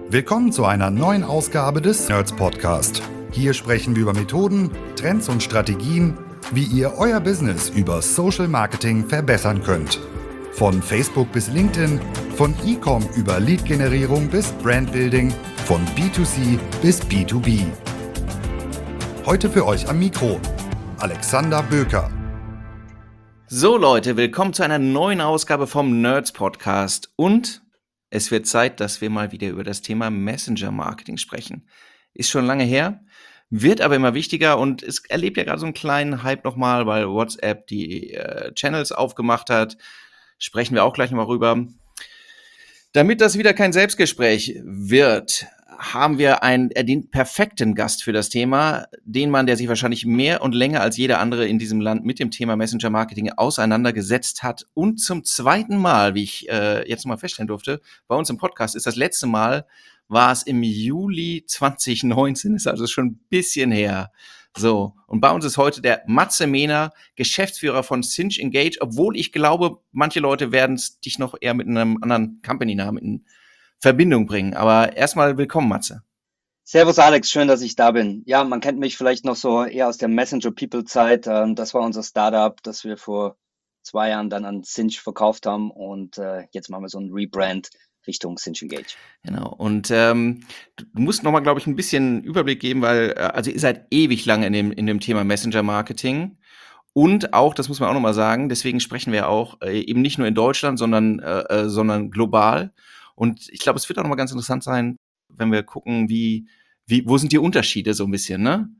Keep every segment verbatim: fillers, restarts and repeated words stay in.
Willkommen zu einer neuen Ausgabe des Nerds Podcast. Hier sprechen wir über Methoden, Trends und Strategien, wie ihr euer Business über Social Marketing verbessern könnt. Von Facebook bis LinkedIn, von E-Com über Lead-Generierung bis Brandbuilding, von B zwei C bis B zwei B. Heute für euch am Mikro Alexander Böker. So Leute, willkommen zu einer neuen Ausgabe vom Nerds Podcast und es wird Zeit, dass wir mal wieder über das Thema Messenger Marketing sprechen. Ist schon lange her, wird aber immer wichtiger und es erlebt ja gerade so einen kleinen Hype nochmal, weil WhatsApp die äh, Channels aufgemacht hat. Sprechen wir auch gleich nochmal rüber. Damit das wieder kein Selbstgespräch wird, haben wir einen, äh, den perfekten Gast für das Thema, den Mann, der sich wahrscheinlich mehr und länger als jeder andere in diesem Land mit dem Thema Messenger Marketing auseinandergesetzt hat und zum zweiten Mal, wie ich äh, jetzt nochmal feststellen durfte, bei uns im Podcast ist das letzte Mal, war es im Juli zwanzig neunzehn, ist also schon ein bisschen her. So, und bei uns ist heute der Matze Mehner, Geschäftsführer von Cinch Engage, obwohl ich glaube, manche Leute werden dich noch eher mit einem anderen Company-Namen in Verbindung bringen. Aber erstmal willkommen, Matze. Servus Alex, schön, dass ich da bin. Ja, man kennt mich vielleicht noch so eher aus der Messenger-People-Zeit. Ähm, Das war unser Startup, das wir vor zwei Jahren dann an Cinch verkauft haben und äh, jetzt machen wir so ein Rebrand Richtung Cinch Engage. Genau. Und ähm, du musst nochmal, glaube ich, ein bisschen Überblick geben, weil äh, also ihr seid ewig lange in dem, in dem Thema Messenger-Marketing. Und auch, das muss man auch nochmal sagen, deswegen sprechen wir auch äh, eben nicht nur in Deutschland, sondern, äh, äh, sondern global. Und ich glaube, es wird auch nochmal ganz interessant sein, wenn wir gucken, wie, wie, wo sind die Unterschiede so ein bisschen, ne?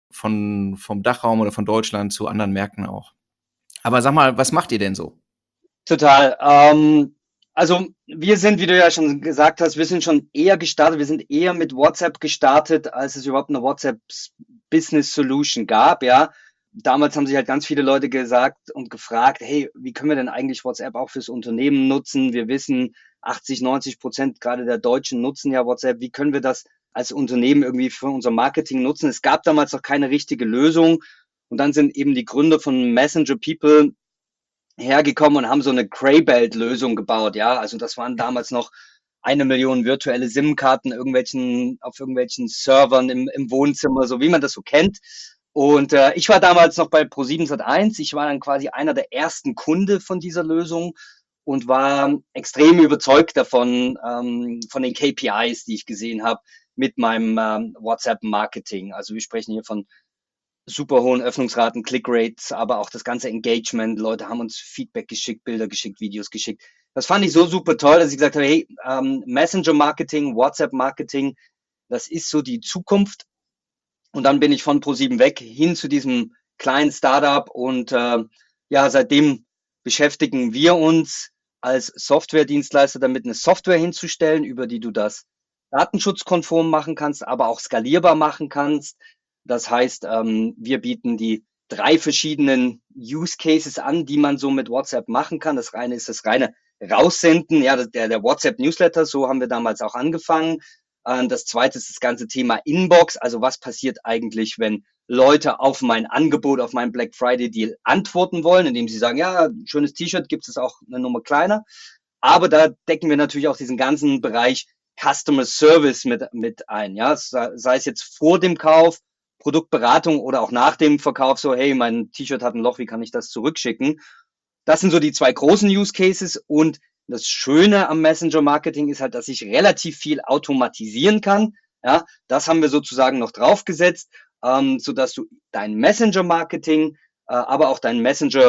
Von, vom Dachraum oder von Deutschland zu anderen Märkten auch. Aber sag mal, was macht ihr denn so? Total. Ähm, also wir sind, wie du ja schon gesagt hast, wir sind schon eher gestartet, wir sind eher mit WhatsApp gestartet, als es überhaupt eine WhatsApp Business Solution gab, ja. Damals haben sich halt ganz viele Leute gesagt und gefragt, hey, wie können wir denn eigentlich WhatsApp auch fürs Unternehmen nutzen? Wir wissen, achtzig, neunzig Prozent gerade der Deutschen nutzen ja WhatsApp. Wie können wir das als Unternehmen irgendwie für unser Marketing nutzen? Es gab damals noch keine richtige Lösung. Und dann sind eben die Gründer von Messenger People hergekommen und haben so eine Graybelt-Lösung gebaut. Ja, also das waren damals noch eine Million virtuelle SIM-Karten irgendwelchen, auf irgendwelchen Servern im, im Wohnzimmer, so wie man das so kennt. Und äh, ich war damals noch bei ProSieben Sat eins. Ich war dann quasi einer der ersten Kunde von dieser Lösung und war extrem überzeugt davon, ähm, von den K P Is, die ich gesehen habe mit meinem ähm, WhatsApp-Marketing. Also wir sprechen hier von super hohen Öffnungsraten, Click-Rates, aber auch das ganze Engagement. Leute haben uns Feedback geschickt, Bilder geschickt, Videos geschickt. Das fand ich so super toll, dass ich gesagt habe, hey, ähm, Messenger-Marketing, WhatsApp-Marketing, das ist so die Zukunft. Und dann bin ich von ProSieben weg hin zu diesem kleinen Startup und äh, ja, seitdem beschäftigen wir uns als Softwaredienstleister damit, eine Software hinzustellen, über die du das datenschutzkonform machen kannst, aber auch skalierbar machen kannst. Das heißt, ähm, wir bieten die drei verschiedenen Use Cases an, die man so mit WhatsApp machen kann. Das eine ist das reine Raussenden, ja, der, der WhatsApp Newsletter, so haben wir damals auch angefangen. Das zweite ist das ganze Thema Inbox. Also was passiert eigentlich, wenn Leute auf mein Angebot, auf meinen Black Friday Deal antworten wollen, indem sie sagen, ja, schönes T-Shirt, gibt es auch eine Nummer kleiner. Aber da decken wir natürlich auch diesen ganzen Bereich Customer Service mit, mit ein. Ja, sei es jetzt vor dem Kauf, Produktberatung oder auch nach dem Verkauf, so, hey, mein T-Shirt hat ein Loch, wie kann ich das zurückschicken? Das sind so die zwei großen Use Cases und das Schöne am Messenger-Marketing ist halt, dass ich relativ viel automatisieren kann. Ja, das haben wir sozusagen noch draufgesetzt, ähm, sodass du dein Messenger-Marketing, äh, aber auch dein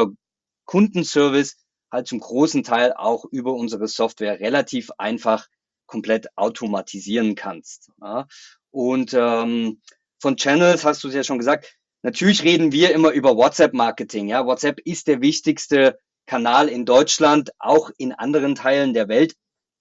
Messenger-Kundenservice halt zum großen Teil auch über unsere Software relativ einfach komplett automatisieren kannst. Ja. Und ähm, von Channels hast du es ja schon gesagt, natürlich reden wir immer über WhatsApp-Marketing. Ja, WhatsApp ist der wichtigste Kanal in Deutschland, auch in anderen Teilen der Welt.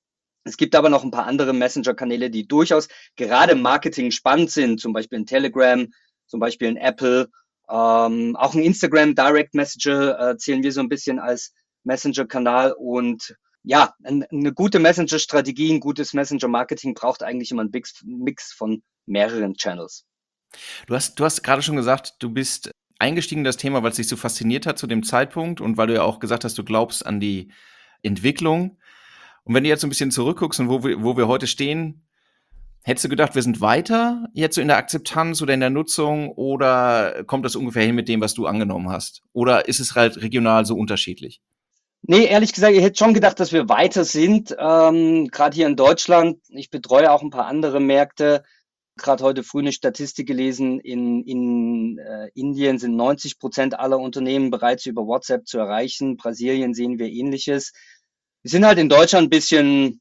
Es gibt aber noch ein paar andere Messenger-Kanäle, die durchaus gerade im Marketing spannend sind, zum Beispiel in Telegram, zum Beispiel in Apple, ähm, auch ein Instagram Direct Messenger äh, zählen wir so ein bisschen als Messenger-Kanal und ja, ein, eine gute Messenger-Strategie, ein gutes Messenger-Marketing braucht eigentlich immer einen Mix, Mix von mehreren Channels. Du hast, du hast gerade schon gesagt, du bist eingestiegen in das Thema, weil es dich so fasziniert hat zu dem Zeitpunkt und weil du ja auch gesagt hast, du glaubst an die Entwicklung. Und wenn du jetzt so ein bisschen zurückguckst und wo wir, wo wir heute stehen, Hättest du gedacht, wir sind weiter jetzt so in der Akzeptanz oder in der Nutzung oder kommt das ungefähr hin mit dem, was du angenommen hast? Oder ist es halt regional so unterschiedlich? Nee, ehrlich gesagt, ich hätte schon gedacht, dass wir weiter sind, ähm, gerade hier in Deutschland. Ich betreue auch ein paar andere Märkte. Gerade heute früh eine Statistik gelesen, in, in äh, Indien sind neunzig Prozent aller Unternehmen bereits über WhatsApp zu erreichen. Brasilien sehen wir Ähnliches. Wir sind halt in Deutschland ein bisschen,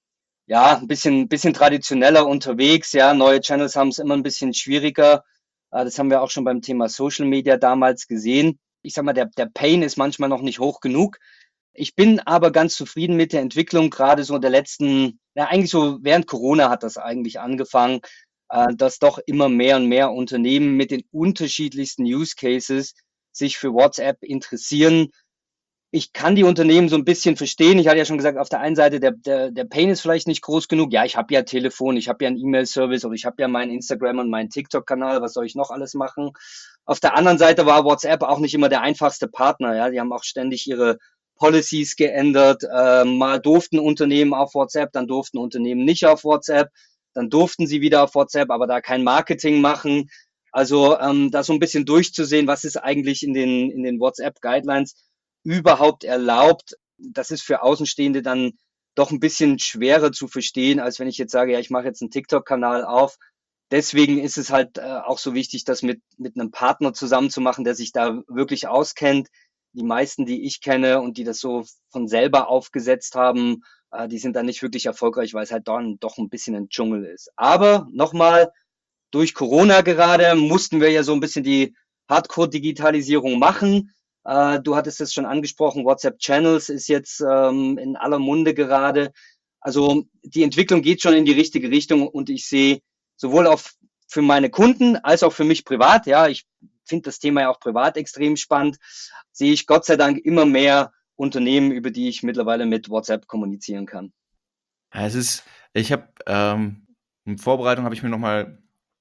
ja, ein bisschen, bisschen traditioneller unterwegs. Ja, neue Channels haben es immer ein bisschen schwieriger. Äh, das haben wir auch schon beim Thema Social Media damals gesehen. Ich sag mal, der, der Pain ist manchmal noch nicht hoch genug. Ich bin aber ganz zufrieden mit der Entwicklung, gerade so der letzten, ja, eigentlich so während Corona hat das eigentlich angefangen, äh, dass doch immer mehr und mehr Unternehmen mit den unterschiedlichsten Use Cases sich für WhatsApp interessieren. Ich kann die Unternehmen so ein bisschen verstehen. Ich hatte ja schon gesagt, auf der einen Seite, der, der, der Pain ist vielleicht nicht groß genug. Ja, ich habe ja Telefon, ich habe ja einen E-Mail-Service oder ich habe ja meinen Instagram und meinen TikTok-Kanal. Was soll ich noch alles machen? Auf der anderen Seite war WhatsApp auch nicht immer der einfachste Partner. Ja, die haben auch ständig ihre Policies geändert. Äh, mal durften Unternehmen auf WhatsApp, dann durften Unternehmen nicht auf WhatsApp. Dann durften sie wieder auf WhatsApp, aber da kein Marketing machen. Also ähm, da so ein bisschen durchzusehen, was ist eigentlich in den, in den WhatsApp-Guidelines überhaupt erlaubt. Das ist für Außenstehende dann doch ein bisschen schwerer zu verstehen, als wenn ich jetzt sage, ja, ich mache jetzt einen TikTok-Kanal auf. Deswegen ist es halt äh, auch so wichtig, das mit, mit einem Partner zusammen zu machen, der sich da wirklich auskennt. Die meisten, die ich kenne und die das so von selber aufgesetzt haben, äh, die sind dann nicht wirklich erfolgreich, weil es halt dann doch ein bisschen ein Dschungel ist. Aber nochmal, durch Corona gerade mussten wir ja so ein bisschen die Hardcore-Digitalisierung machen. Äh, du hattest es schon angesprochen, WhatsApp Channels ist jetzt ähm, in aller Munde gerade. Also die Entwicklung geht schon in die richtige Richtung und ich sehe sowohl auf für meine Kunden als auch für mich privat, ja, ich finde das Thema ja auch privat extrem spannend, sehe ich Gott sei Dank immer mehr Unternehmen, über die ich mittlerweile mit WhatsApp kommunizieren kann. Ja, es ist, ich habe ähm, in Vorbereitung habe ich mir nochmal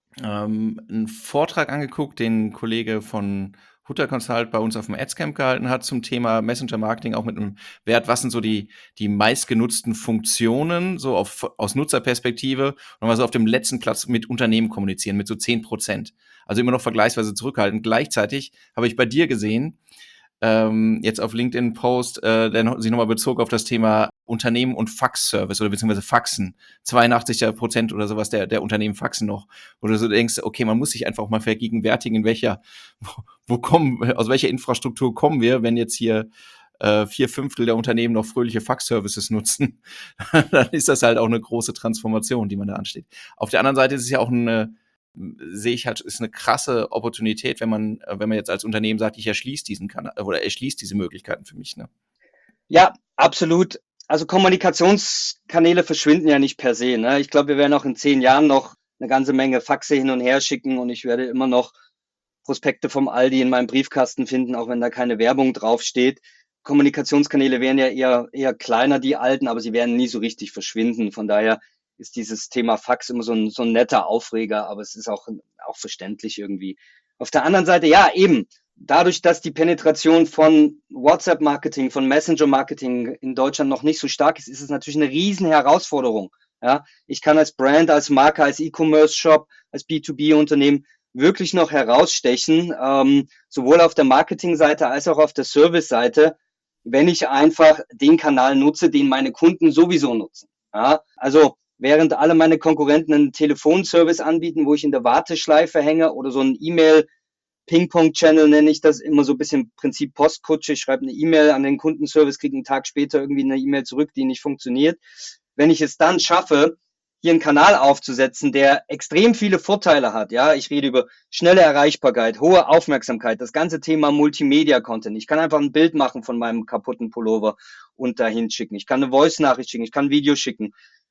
ähm, einen Vortrag angeguckt, den ein Kollege von Hutter Consult bei uns auf dem Adscamp gehalten hat zum Thema Messenger Marketing, auch mit einem Wert, was sind so die, die meistgenutzten Funktionen, so auf, aus Nutzerperspektive, und mal so auf dem letzten Platz mit Unternehmen kommunizieren, mit so zehn Prozent. Also immer noch vergleichsweise zurückhaltend. Gleichzeitig habe ich bei dir gesehen, ähm, jetzt auf LinkedIn Post, äh, der noch, sich nochmal bezog auf das Thema Unternehmen und Faxservice oder beziehungsweise Faxen. zweiundachtzig Prozent oder sowas der, der Unternehmen faxen noch. Wo du so denkst, okay, man muss sich einfach auch mal vergegenwärtigen, in welcher, wo, wo kommen, aus welcher Infrastruktur kommen wir, wenn jetzt hier äh, vier Fünftel der Unternehmen noch fröhliche Fax-Services nutzen, dann ist das halt auch eine große Transformation, die man da ansteht. Auf der anderen Seite ist es ja auch eine, sehe ich halt, ist eine krasse Opportunität, wenn man, wenn man jetzt als Unternehmen sagt, ich erschließe diesen Kanal oder erschließe diese Möglichkeiten für mich, ne? Ja, absolut. Also Kommunikationskanäle verschwinden ja nicht per se, ne? Ich glaube, wir werden auch in zehn Jahren noch eine ganze Menge Faxe hin und her schicken und ich werde immer noch Prospekte vom Aldi in meinem Briefkasten finden, auch wenn da keine Werbung draufsteht. Kommunikationskanäle werden ja eher, eher kleiner, die alten, aber sie werden nie so richtig verschwinden. Von daher ist dieses Thema Fax immer so ein, so ein netter Aufreger, aber es ist auch, auch verständlich irgendwie. Auf der anderen Seite, ja, eben, dadurch, dass die Penetration von WhatsApp-Marketing, von Messenger-Marketing in Deutschland noch nicht so stark ist, ist es natürlich eine riesen Herausforderung. Ja, ich kann als Brand, als Marke, als E-Commerce-Shop, als B zwei B-Unternehmen wirklich noch herausstechen, ähm, sowohl auf der Marketingseite als auch auf der Service-Seite, wenn ich einfach den Kanal nutze, den meine Kunden sowieso nutzen. Ja, also während alle meine Konkurrenten einen Telefonservice anbieten, wo ich in der Warteschleife hänge oder so ein E-Mail Ping-Pong-Channel nenne ich das, immer so ein bisschen Prinzip Postkutsche. Ich schreibe eine E-Mail an den Kundenservice, kriege einen Tag später irgendwie eine E-Mail zurück, die nicht funktioniert. Wenn ich es dann schaffe, hier einen Kanal aufzusetzen, der extrem viele Vorteile hat, ja, ich rede über schnelle Erreichbarkeit, hohe Aufmerksamkeit, das ganze Thema Multimedia-Content. Ich kann einfach ein Bild machen von meinem kaputten Pullover und dahin schicken. Ich kann eine Voice-Nachricht schicken, ich kann ein Video schicken.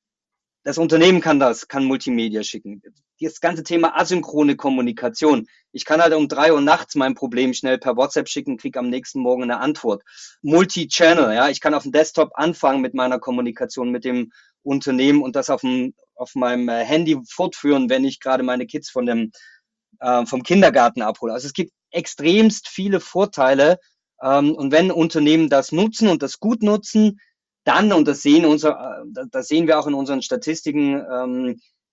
Das Unternehmen kann das, kann Multimedia schicken. Das ganze Thema asynchrone Kommunikation. Ich kann halt um drei Uhr nachts mein Problem schnell per WhatsApp schicken, kriege am nächsten Morgen eine Antwort. Multi-Channel, ja, ich kann auf dem Desktop anfangen mit meiner Kommunikation mit dem Unternehmen und das auf dem auf meinem Handy fortführen, wenn ich gerade meine Kids von dem äh, vom Kindergarten abhole. Also es gibt extremst viele Vorteile ähm, und wenn Unternehmen das nutzen und das gut nutzen, dann, und das sehen, unser, das sehen wir auch in unseren Statistiken, ähm,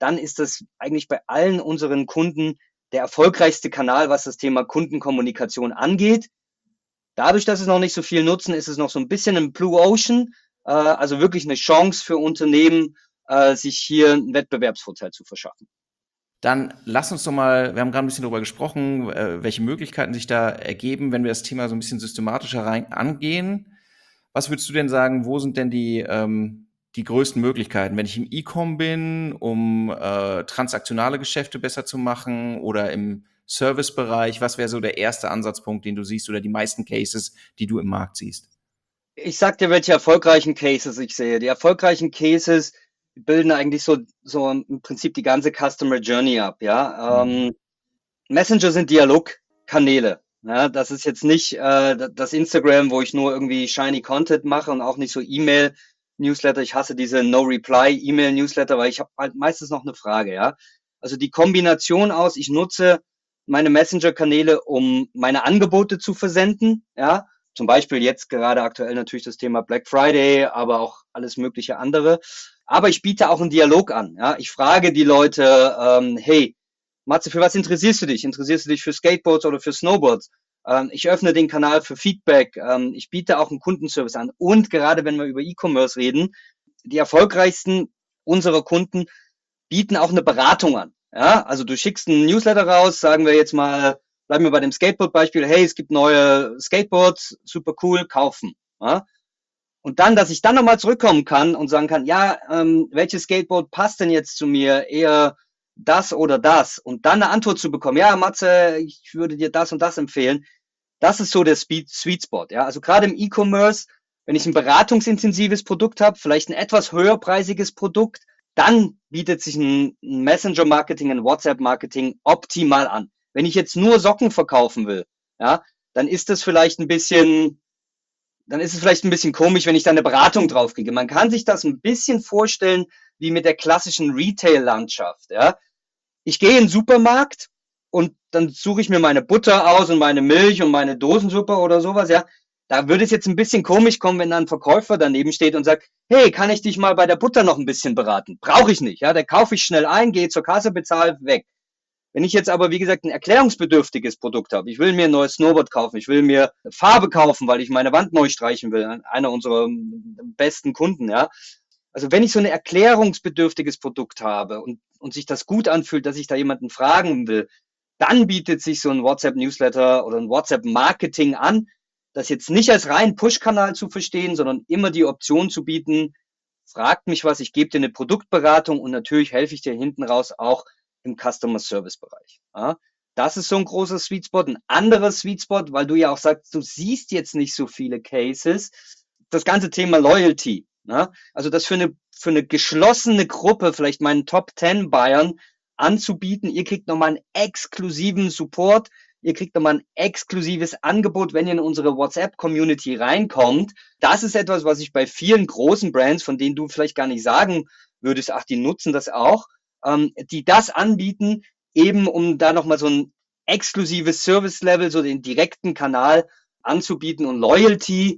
dann ist das eigentlich bei allen unseren Kunden der erfolgreichste Kanal, was das Thema Kundenkommunikation angeht. Dadurch, dass es noch nicht so viel nutzen, ist es noch so ein bisschen ein Blue Ocean, äh, also wirklich eine Chance für Unternehmen, äh, sich hier einen Wettbewerbsvorteil zu verschaffen. Dann lass uns doch mal, wir haben gerade ein bisschen darüber gesprochen, äh, welche Möglichkeiten sich da ergeben, wenn wir das Thema so ein bisschen systematischer rein angehen. Was würdest du denn sagen, wo sind denn die, ähm, die größten Möglichkeiten, wenn ich im E-Com bin, um äh, transaktionale Geschäfte besser zu machen oder im Servicebereich? Was wäre so der erste Ansatzpunkt, den du siehst oder die meisten Cases, die du im Markt siehst? Ich sag dir, welche erfolgreichen Cases ich sehe. Die erfolgreichen Cases bilden eigentlich so, so im Prinzip die ganze Customer Journey ab, ja. Mhm. Ähm, Messenger sind Dialogkanäle. Ja, das ist jetzt nicht äh, das Instagram, wo ich nur irgendwie shiny Content mache und auch nicht so E-Mail-Newsletter. Ich hasse diese No-Reply-E-Mail-Newsletter, weil ich habe halt meistens noch eine Frage, ja. Also die Kombination aus, ich nutze meine Messenger-Kanäle, um meine Angebote zu versenden, ja. Zum Beispiel jetzt gerade aktuell natürlich das Thema Black Friday, aber auch alles mögliche andere. Aber ich biete auch einen Dialog an. Ja? Ich frage die Leute, ähm, hey, Matze, für was interessierst du dich? Interessierst du dich für Skateboards oder für Snowboards? Ähm, ich öffne den Kanal für Feedback. Ähm, ich biete auch einen Kundenservice an. Und gerade wenn wir über E-Commerce reden, die erfolgreichsten unserer Kunden bieten auch eine Beratung an. Ja? Also du schickst einen Newsletter raus, sagen wir jetzt mal, bleiben wir bei dem Skateboard-Beispiel, hey, es gibt neue Skateboards, super cool, kaufen. Ja? Und dann, dass ich dann nochmal zurückkommen kann und sagen kann, ja, ähm, welches Skateboard passt denn jetzt zu mir? Eher das oder das? Und dann eine Antwort zu bekommen, ja, Matze, ich würde dir das und das empfehlen. Das ist so der Sweet Spot. Ja? Also gerade im E-Commerce, wenn ich ein beratungsintensives Produkt habe, vielleicht ein etwas höherpreisiges Produkt, dann bietet sich ein Messenger-Marketing, ein WhatsApp-Marketing optimal an. Wenn ich jetzt nur Socken verkaufen will, ja, dann ist das vielleicht ein bisschen, dann ist es vielleicht ein bisschen komisch, wenn ich da eine Beratung drauf kriege. Man kann sich das ein bisschen vorstellen wie mit der klassischen Retail-Landschaft, ja. Ich gehe in den Supermarkt und dann suche ich mir meine Butter aus und meine Milch und meine Dosensuppe oder sowas, ja. Da würde es jetzt ein bisschen komisch kommen, wenn da ein Verkäufer daneben steht und sagt, hey, kann ich dich mal bei der Butter noch ein bisschen beraten? Brauche ich nicht, ja. Da kaufe ich schnell ein, gehe zur Kasse, bezahle, weg. Wenn ich jetzt aber, wie gesagt, ein erklärungsbedürftiges Produkt habe, ich will mir ein neues Snowboard kaufen, ich will mir Farbe kaufen, weil ich meine Wand neu streichen will, einer unserer besten Kunden, ja. Also wenn ich so ein erklärungsbedürftiges Produkt habe und, und sich das gut anfühlt, dass ich da jemanden fragen will, dann bietet sich so ein WhatsApp-Newsletter oder ein WhatsApp-Marketing an, das jetzt nicht als rein Push-Kanal zu verstehen, sondern immer die Option zu bieten, fragt mich was, ich gebe dir eine Produktberatung und natürlich helfe ich dir hinten raus auch im Customer Service Bereich. Ja, das ist so ein großer Sweet Spot. Ein anderer Sweet Spot, weil du ja auch sagst, du siehst jetzt nicht so viele Cases, das ganze Thema Loyalty. Ja, also das für eine, für eine geschlossene Gruppe, vielleicht meinen Top zehn Buyern anzubieten. Ihr kriegt nochmal einen exklusiven Support. Ihr kriegt nochmal ein exklusives Angebot, wenn ihr in unsere WhatsApp-Community reinkommt. Das ist etwas, was ich bei vielen großen Brands, von denen du vielleicht gar nicht sagen würdest, ach, die nutzen das auch, ähm, die das anbieten, eben um da nochmal so ein exklusives Service-Level, so den direkten Kanal anzubieten. Und Loyalty,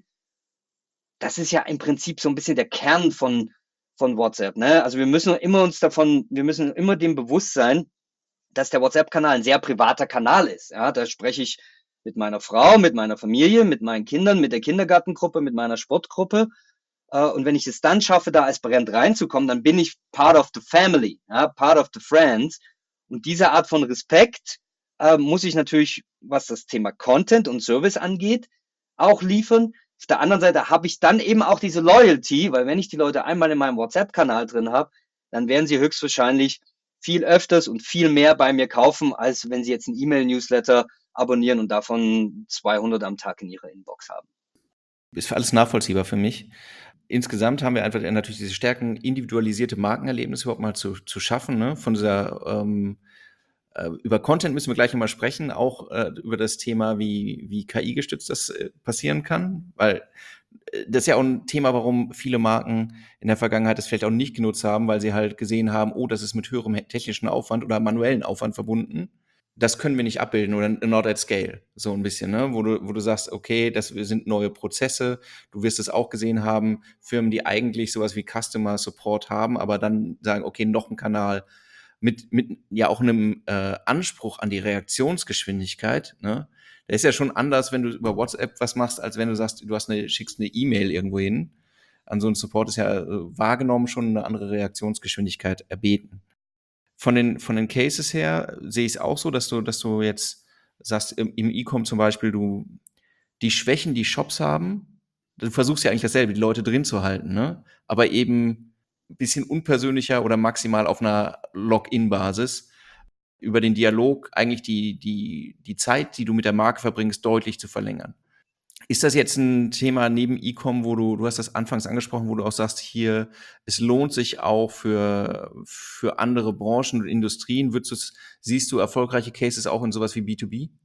das ist ja im Prinzip so ein bisschen der Kern von, von WhatsApp. Ne? Also wir müssen immer uns davon, wir müssen immer dem bewusst sein, dass der WhatsApp-Kanal ein sehr privater Kanal ist. Ja, da spreche ich mit meiner Frau, mit meiner Familie, mit meinen Kindern, mit der Kindergartengruppe, mit meiner Sportgruppe. Äh, und wenn ich es dann schaffe, da als Brand reinzukommen, dann bin ich part of the family, ja, part of the friends. Und diese Art von Respekt äh, muss ich natürlich, was das Thema Content und Service angeht, auch liefern. Auf der anderen Seite habe ich dann eben auch diese Loyalty, weil wenn ich die Leute einmal in meinem WhatsApp-Kanal drin habe, dann werden sie höchstwahrscheinlich viel öfters und viel mehr bei mir kaufen, als wenn sie jetzt einen E-Mail-Newsletter abonnieren und davon zweihundert am Tag in ihrer Inbox haben. Ist alles nachvollziehbar für mich. Insgesamt haben wir einfach natürlich diese Stärken, individualisierte Markenerlebnisse überhaupt mal zu, zu schaffen. Ne? Von dieser ähm, äh, über Content müssen wir gleich nochmal sprechen, auch äh, über das Thema, wie, wie K I-gestützt das äh, passieren kann, weil äh, das ist ja auch ein Thema, warum viele Marken in der Vergangenheit das vielleicht auch nicht genutzt haben, weil sie halt gesehen haben, oh, das ist mit höherem technischen Aufwand oder manuellen Aufwand verbunden. Das können wir nicht abbilden oder not at scale, so ein bisschen, ne? Wo du, wo du sagst, okay, das sind neue Prozesse. Du wirst es auch gesehen haben, Firmen, die eigentlich sowas wie Customer Support haben, aber dann sagen, okay, noch ein Kanal mit, mit ja auch einem äh, Anspruch an die Reaktionsgeschwindigkeit, ne? Der ist ja schon anders, wenn du über WhatsApp was machst, als wenn du sagst, du hast eine, schickst eine E-Mail irgendwo hin. An so einen Support ist ja äh, wahrgenommen schon eine andere Reaktionsgeschwindigkeit erbeten. Von den, von den Cases her sehe ich es auch so, dass du, dass du jetzt sagst, im, im E-Com zum Beispiel, du die Schwächen, die Shops haben, du versuchst ja eigentlich dasselbe, die Leute drin zu halten, ne? Aber eben ein bisschen unpersönlicher oder maximal auf einer Login-Basis über den Dialog eigentlich die, die, die Zeit, die du mit der Marke verbringst, deutlich zu verlängern. Ist das jetzt ein Thema neben E-Com, wo du, du hast das anfangs angesprochen, wo du auch sagst, hier, es lohnt sich auch für, für andere Branchen und Industrien, würdest du, siehst du erfolgreiche Cases auch in sowas wie B zwei B?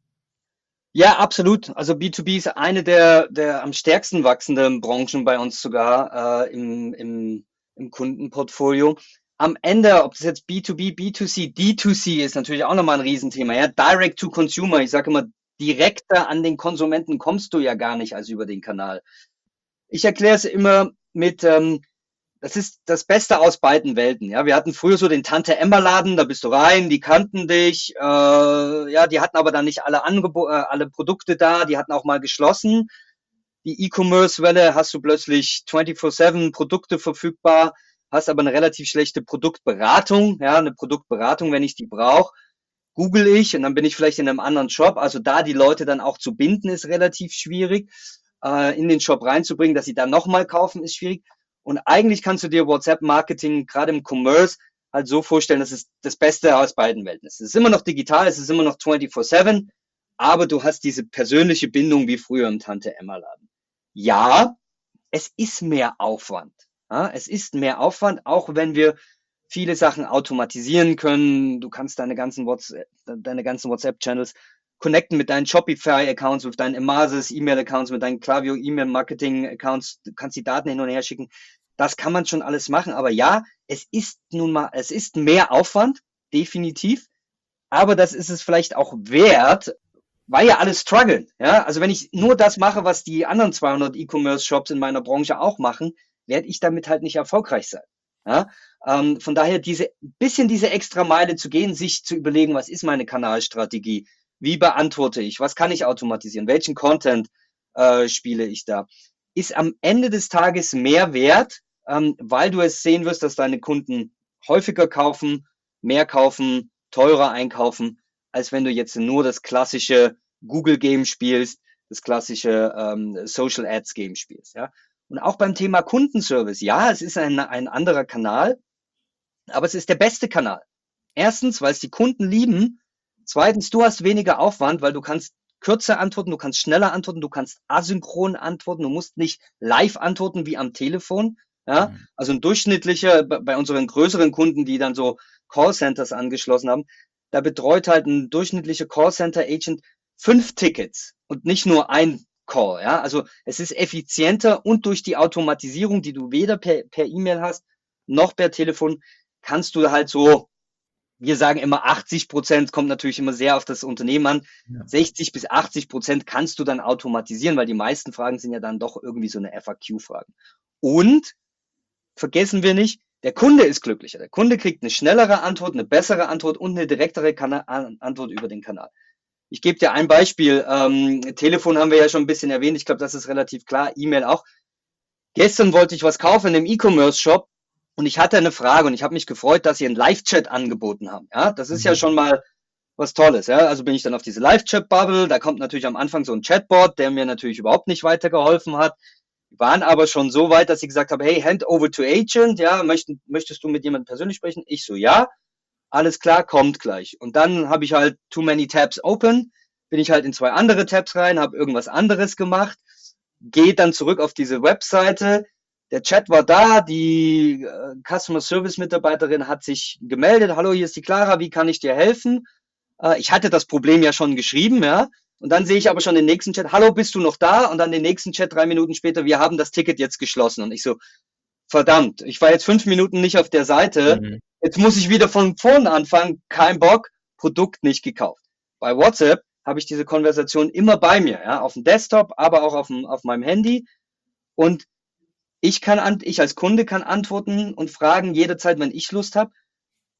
Ja, absolut. Also B zwei B ist eine der, der am stärksten wachsenden Branchen bei uns sogar äh, im, im, im Kundenportfolio. Am Ende, ob das jetzt B zwei B, B zwei C, D zwei C ist natürlich auch nochmal ein Riesenthema. Ja, Direct to Consumer. Ich sage immer, direkter an den Konsumenten kommst du ja gar nicht als über den Kanal. Ich erkläre es immer mit, ähm, das ist das Beste aus beiden Welten. Ja, wir hatten früher so den Tante-Emma-Laden, da bist du rein, die kannten dich, äh, ja, die hatten aber dann nicht alle Angebo äh, alle Produkte da, die hatten auch mal geschlossen. Die E-Commerce-Welle hast du plötzlich vierundzwanzig sieben Produkte verfügbar, hast aber eine relativ schlechte Produktberatung, ja, eine Produktberatung, wenn ich die brauche, google ich und dann bin ich vielleicht in einem anderen Shop. Also da die Leute dann auch zu binden, ist relativ schwierig. Äh, in den Shop reinzubringen, dass sie dann nochmal kaufen, ist schwierig. Und eigentlich kannst du dir WhatsApp-Marketing gerade im Commerce halt so vorstellen, dass es das Beste aus beiden Welten ist. Es ist immer noch digital, es ist immer noch vierundzwanzig sieben, aber du hast diese persönliche Bindung wie früher im Tante-Emma-Laden. Ja, es ist mehr Aufwand. Ja, es ist mehr Aufwand, auch wenn wir viele Sachen automatisieren können. Du kannst deine ganzen WhatsApp, deine ganzen WhatsApp-Channels connecten mit deinen Shopify-Accounts, mit deinen Emasis E-Mail-Accounts, mit deinen Klaviyo E-Mail-Marketing-Accounts. Du kannst die Daten hin und her schicken. Das kann man schon alles machen. Aber ja, es ist nun mal, es ist mehr Aufwand, definitiv. Aber das ist es vielleicht auch wert, weil ja alle strugglen. Ja, also wenn ich nur das mache, was die anderen zweihundert E-Commerce-Shops in meiner Branche auch machen, werde ich damit halt nicht erfolgreich sein. Ja, ähm, von daher diese bisschen diese extra Meile zu gehen, sich zu überlegen, was ist meine Kanalstrategie? Wie beantworte ich? Was kann ich automatisieren? Welchen Content äh, spiele ich da? Ist am Ende des Tages mehr wert, ähm, weil du es sehen wirst, dass deine Kunden häufiger kaufen, mehr kaufen, teurer einkaufen, als wenn du jetzt nur das klassische Google-Game spielst, das klassische ähm, Social Ads-Game spielst. Ja? Und auch beim Thema Kundenservice, ja, es ist ein, ein anderer Kanal, aber es ist der beste Kanal. Erstens, weil es die Kunden lieben. Zweitens, du hast weniger Aufwand, weil du kannst kürzer antworten, du kannst schneller antworten, du kannst asynchron antworten, du musst nicht live antworten wie am Telefon. Ja, mhm. Also ein durchschnittlicher, bei unseren größeren Kunden, die dann so Callcenters angeschlossen haben, da betreut halt ein durchschnittlicher Callcenter-Agent fünf Tickets und nicht nur ein Call. Ja, also es ist effizienter und durch die Automatisierung, die du weder per, per E-Mail hast, noch per Telefon, kannst du halt so, wir sagen immer achtzig Prozent, kommt natürlich immer sehr auf das Unternehmen an, ja. sechzig bis achtzig Prozent kannst du dann automatisieren, weil die meisten Fragen sind ja dann doch irgendwie so eine F A Q-Fragen. Und vergessen wir nicht, der Kunde ist glücklicher. Der Kunde kriegt eine schnellere Antwort, eine bessere Antwort und eine direktere Kana- Antwort über den Kanal. Ich gebe dir ein Beispiel. Ähm, Telefon haben wir ja schon ein bisschen erwähnt. Ich glaube, das ist relativ klar. E-Mail auch. Gestern wollte ich was kaufen in einem E-Commerce-Shop und ich hatte eine Frage und ich habe mich gefreut, dass sie einen Live-Chat angeboten haben. Ja, das ist ja schon mal was Tolles. Ja, also bin ich dann auf diese Live-Chat-Bubble. Da kommt natürlich am Anfang so ein Chatbot, der mir natürlich überhaupt nicht weitergeholfen hat. Wir waren aber schon so weit, dass ich gesagt habe, hey, hand over to agent. Ja, möchtest, möchtest du mit jemandem persönlich sprechen? Ich so, ja. Alles klar, kommt gleich. Und dann habe ich halt too many tabs open, bin ich halt in zwei andere Tabs rein, habe irgendwas anderes gemacht, gehe dann zurück auf diese Webseite. Der Chat war da, die äh, Customer Service Mitarbeiterin hat sich gemeldet. Hallo, hier ist die Clara, wie kann ich dir helfen? Äh, ich hatte das Problem ja schon geschrieben, ja. Und dann sehe ich aber schon den nächsten Chat. Hallo, bist du noch da? Und dann den nächsten Chat drei Minuten später. Wir haben das Ticket jetzt geschlossen. Und ich so, verdammt, ich war jetzt fünf Minuten nicht auf der Seite. Mhm. Jetzt muss ich wieder von vorne anfangen. Kein Bock, Produkt nicht gekauft. Bei WhatsApp habe ich diese Konversation immer bei mir, ja, auf dem Desktop, aber auch auf, dem, auf meinem Handy. Und ich kann, ich als Kunde kann antworten und fragen jederzeit, wenn ich Lust habe. Und der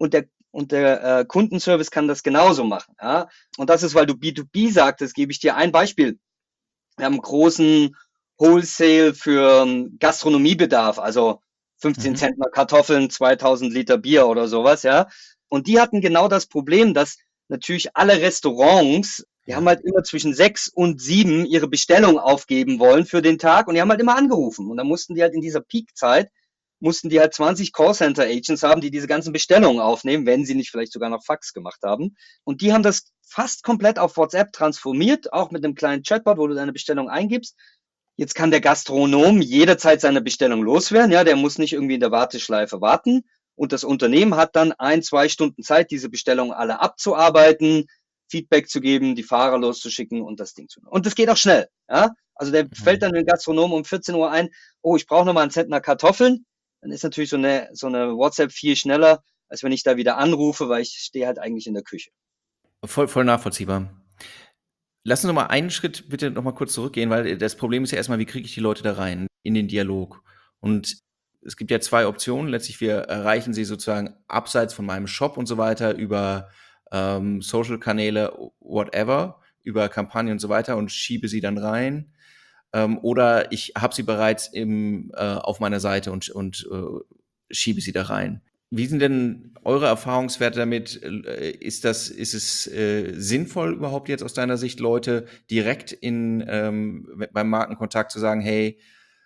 und der äh, Kundenservice kann das genauso machen. Ja? Und das ist, weil du B zwei B sagtest, gebe ich dir ein Beispiel. Wir haben einen großen Wholesale für ähm, Gastronomiebedarf, also fünfzehn Mhm. Zentner Kartoffeln, zweitausend Liter Bier oder sowas, ja. Und die hatten genau das Problem, dass natürlich alle Restaurants, die haben Ja. halt immer zwischen sechs und sieben ihre Bestellung aufgeben wollen für den Tag und die haben halt immer angerufen. Und dann mussten die halt in dieser Peak-Zeit, mussten die halt zwanzig Callcenter-Agents haben, die diese ganzen Bestellungen aufnehmen, wenn sie nicht vielleicht sogar noch Fax gemacht haben. Und die haben das fast komplett auf WhatsApp transformiert, auch mit einem kleinen Chatbot, wo du deine Bestellung eingibst. Jetzt kann der Gastronom jederzeit seine Bestellung loswerden. Ja, der muss nicht irgendwie in der Warteschleife warten. Und das Unternehmen hat dann ein, zwei Stunden Zeit, diese Bestellungen alle abzuarbeiten, Feedback zu geben, die Fahrer loszuschicken und das Ding zu machen. Und das geht auch schnell. Ja, also der fällt dann den Gastronom um vierzehn Uhr ein, oh, ich brauche nochmal einen Zentner Kartoffeln. Dann ist natürlich so eine, so eine WhatsApp viel schneller, als wenn ich da wieder anrufe, weil ich stehe halt eigentlich in der Küche. Voll, voll nachvollziehbar. Lass uns noch mal einen Schritt bitte noch mal kurz zurückgehen, weil das Problem ist ja erstmal, wie kriege ich die Leute da rein in den Dialog? Und es gibt ja zwei Optionen. Letztlich, wir erreichen sie sozusagen abseits von meinem Shop und so weiter über ähm, Social-Kanäle, whatever, über Kampagnen und so weiter und schiebe sie dann rein. Ähm, oder ich habe sie bereits im, äh, auf meiner Seite und, und äh, schiebe sie da rein. Wie sind denn eure Erfahrungswerte damit? Äh, Ist das, ist es äh, sinnvoll überhaupt jetzt aus deiner Sicht, Leute direkt in ähm, beim Markenkontakt zu sagen, hey,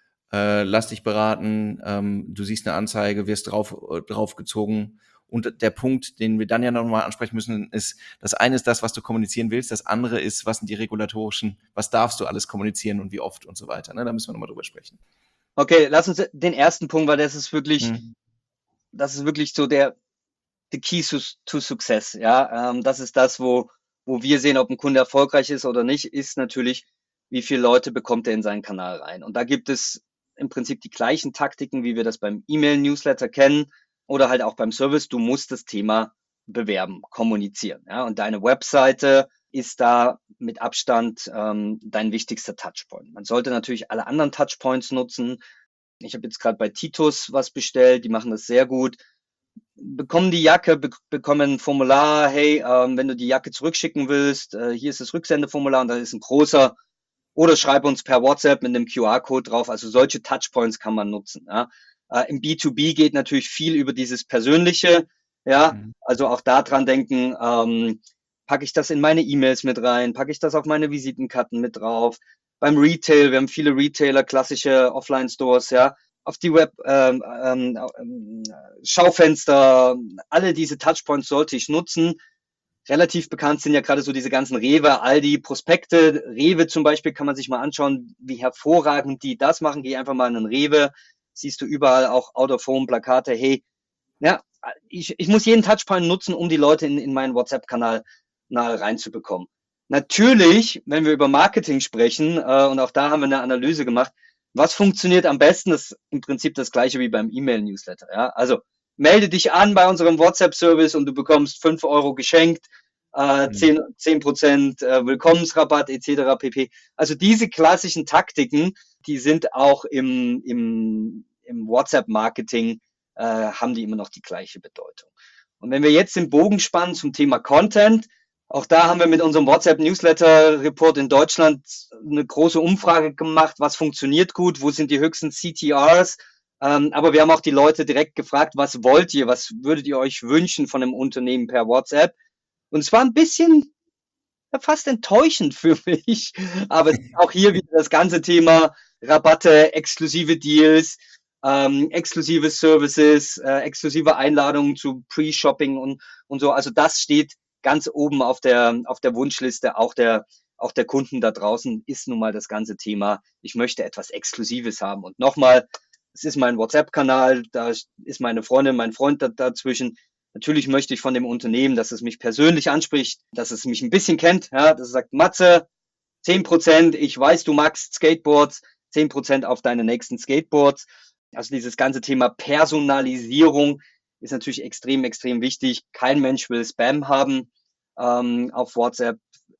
äh, lass dich beraten, ähm, du siehst eine Anzeige, wirst drauf äh, draufgezogen. Und der Punkt, den wir dann ja nochmal ansprechen müssen, ist, das eine ist das, was du kommunizieren willst, das andere ist, was sind die regulatorischen, was darfst du alles kommunizieren und wie oft und so weiter. Ne? Da müssen wir nochmal drüber sprechen. Okay, lass uns den ersten Punkt, weil das ist wirklich, Hm. das ist wirklich so der the key to, to success. Ja, ähm, das ist das, wo wo wir sehen, ob ein Kunde erfolgreich ist oder nicht, ist natürlich, wie viele Leute bekommt er in seinen Kanal rein. Und da gibt es im Prinzip die gleichen Taktiken, wie wir das beim E-Mail-Newsletter kennen oder halt auch beim Service. Du musst das Thema bewerben, kommunizieren. Ja, und deine Webseite ist da mit Abstand ähm, dein wichtigster Touchpoint. Man sollte natürlich alle anderen Touchpoints nutzen. Ich habe jetzt gerade bei Titus was bestellt, die machen das sehr gut. Bekommen die Jacke, be bekommen ein Formular, hey, ähm, wenn du die Jacke zurückschicken willst, äh, hier ist das Rücksendeformular und da ist ein großer, oder schreib uns per WhatsApp mit einem Q R-Code drauf. Also solche Touchpoints kann man nutzen. Ja. Äh, Im B zwei B geht natürlich viel über dieses Persönliche. Ja, Mhm. also auch da dran denken, ähm, packe ich das in meine E-Mails mit rein, packe ich das auf meine Visitenkarten mit drauf. Beim Retail, wir haben viele Retailer, klassische Offline-Stores, ja, auf die Web, ähm, ähm, ähm, Schaufenster, alle diese Touchpoints sollte ich nutzen. Relativ bekannt sind ja gerade so diese ganzen Rewe, Aldi, Prospekte. Rewe zum Beispiel kann man sich mal anschauen, wie hervorragend die das machen. Geh einfach mal in einen Rewe, siehst du überall auch Out-of-Home-Plakate. Hey, ja, ich, ich muss jeden Touchpoint nutzen, um die Leute in, in meinen WhatsApp-Kanal reinzubekommen. Natürlich, wenn wir über Marketing sprechen, äh, und auch da haben wir eine Analyse gemacht, was funktioniert am besten, das ist im Prinzip das gleiche wie beim E-Mail-Newsletter. Ja? Also melde dich an bei unserem WhatsApp-Service und du bekommst fünf Euro geschenkt, äh, Mhm. zehn Prozent äh, Willkommensrabatt et cetera pp. Also diese klassischen Taktiken, die sind auch im, im, im WhatsApp-Marketing, äh, haben die immer noch die gleiche Bedeutung. Und wenn wir jetzt den Bogen spannen zum Thema Content, auch da haben wir mit unserem WhatsApp-Newsletter-Report in Deutschland eine große Umfrage gemacht, was funktioniert gut, wo sind die höchsten C T Rs. Ähm, aber wir haben auch die Leute direkt gefragt, was wollt ihr, was würdet ihr euch wünschen von einem Unternehmen per WhatsApp? Und es war ein bisschen ja, fast enttäuschend für mich. Aber es ist auch hier wieder das ganze Thema Rabatte, exklusive Deals, ähm, exklusive Services, äh, exklusive Einladungen zu Pre-Shopping und, und so. Also das steht ganz oben auf der, auf der Wunschliste auch der, auch der Kunden da draußen, ist nun mal das ganze Thema. Ich möchte etwas Exklusives haben. Und nochmal, es ist mein WhatsApp-Kanal, da ist meine Freundin, mein Freund da, dazwischen. Natürlich möchte ich von dem Unternehmen, dass es mich persönlich anspricht, dass es mich ein bisschen kennt, ja, dass es sagt, Matze, zehn Prozent, ich weiß, du magst Skateboards, zehn Prozent auf deine nächsten Skateboards. Also dieses ganze Thema Personalisierung ist natürlich extrem, extrem wichtig. Kein Mensch will Spam haben ähm, auf WhatsApp.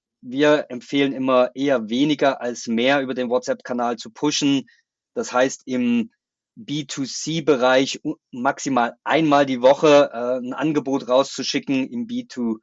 Wir empfehlen immer eher weniger als mehr über den WhatsApp-Kanal zu pushen. Das heißt, im B zwei C-Bereich maximal einmal die Woche äh, ein Angebot rauszuschicken. Im B zwei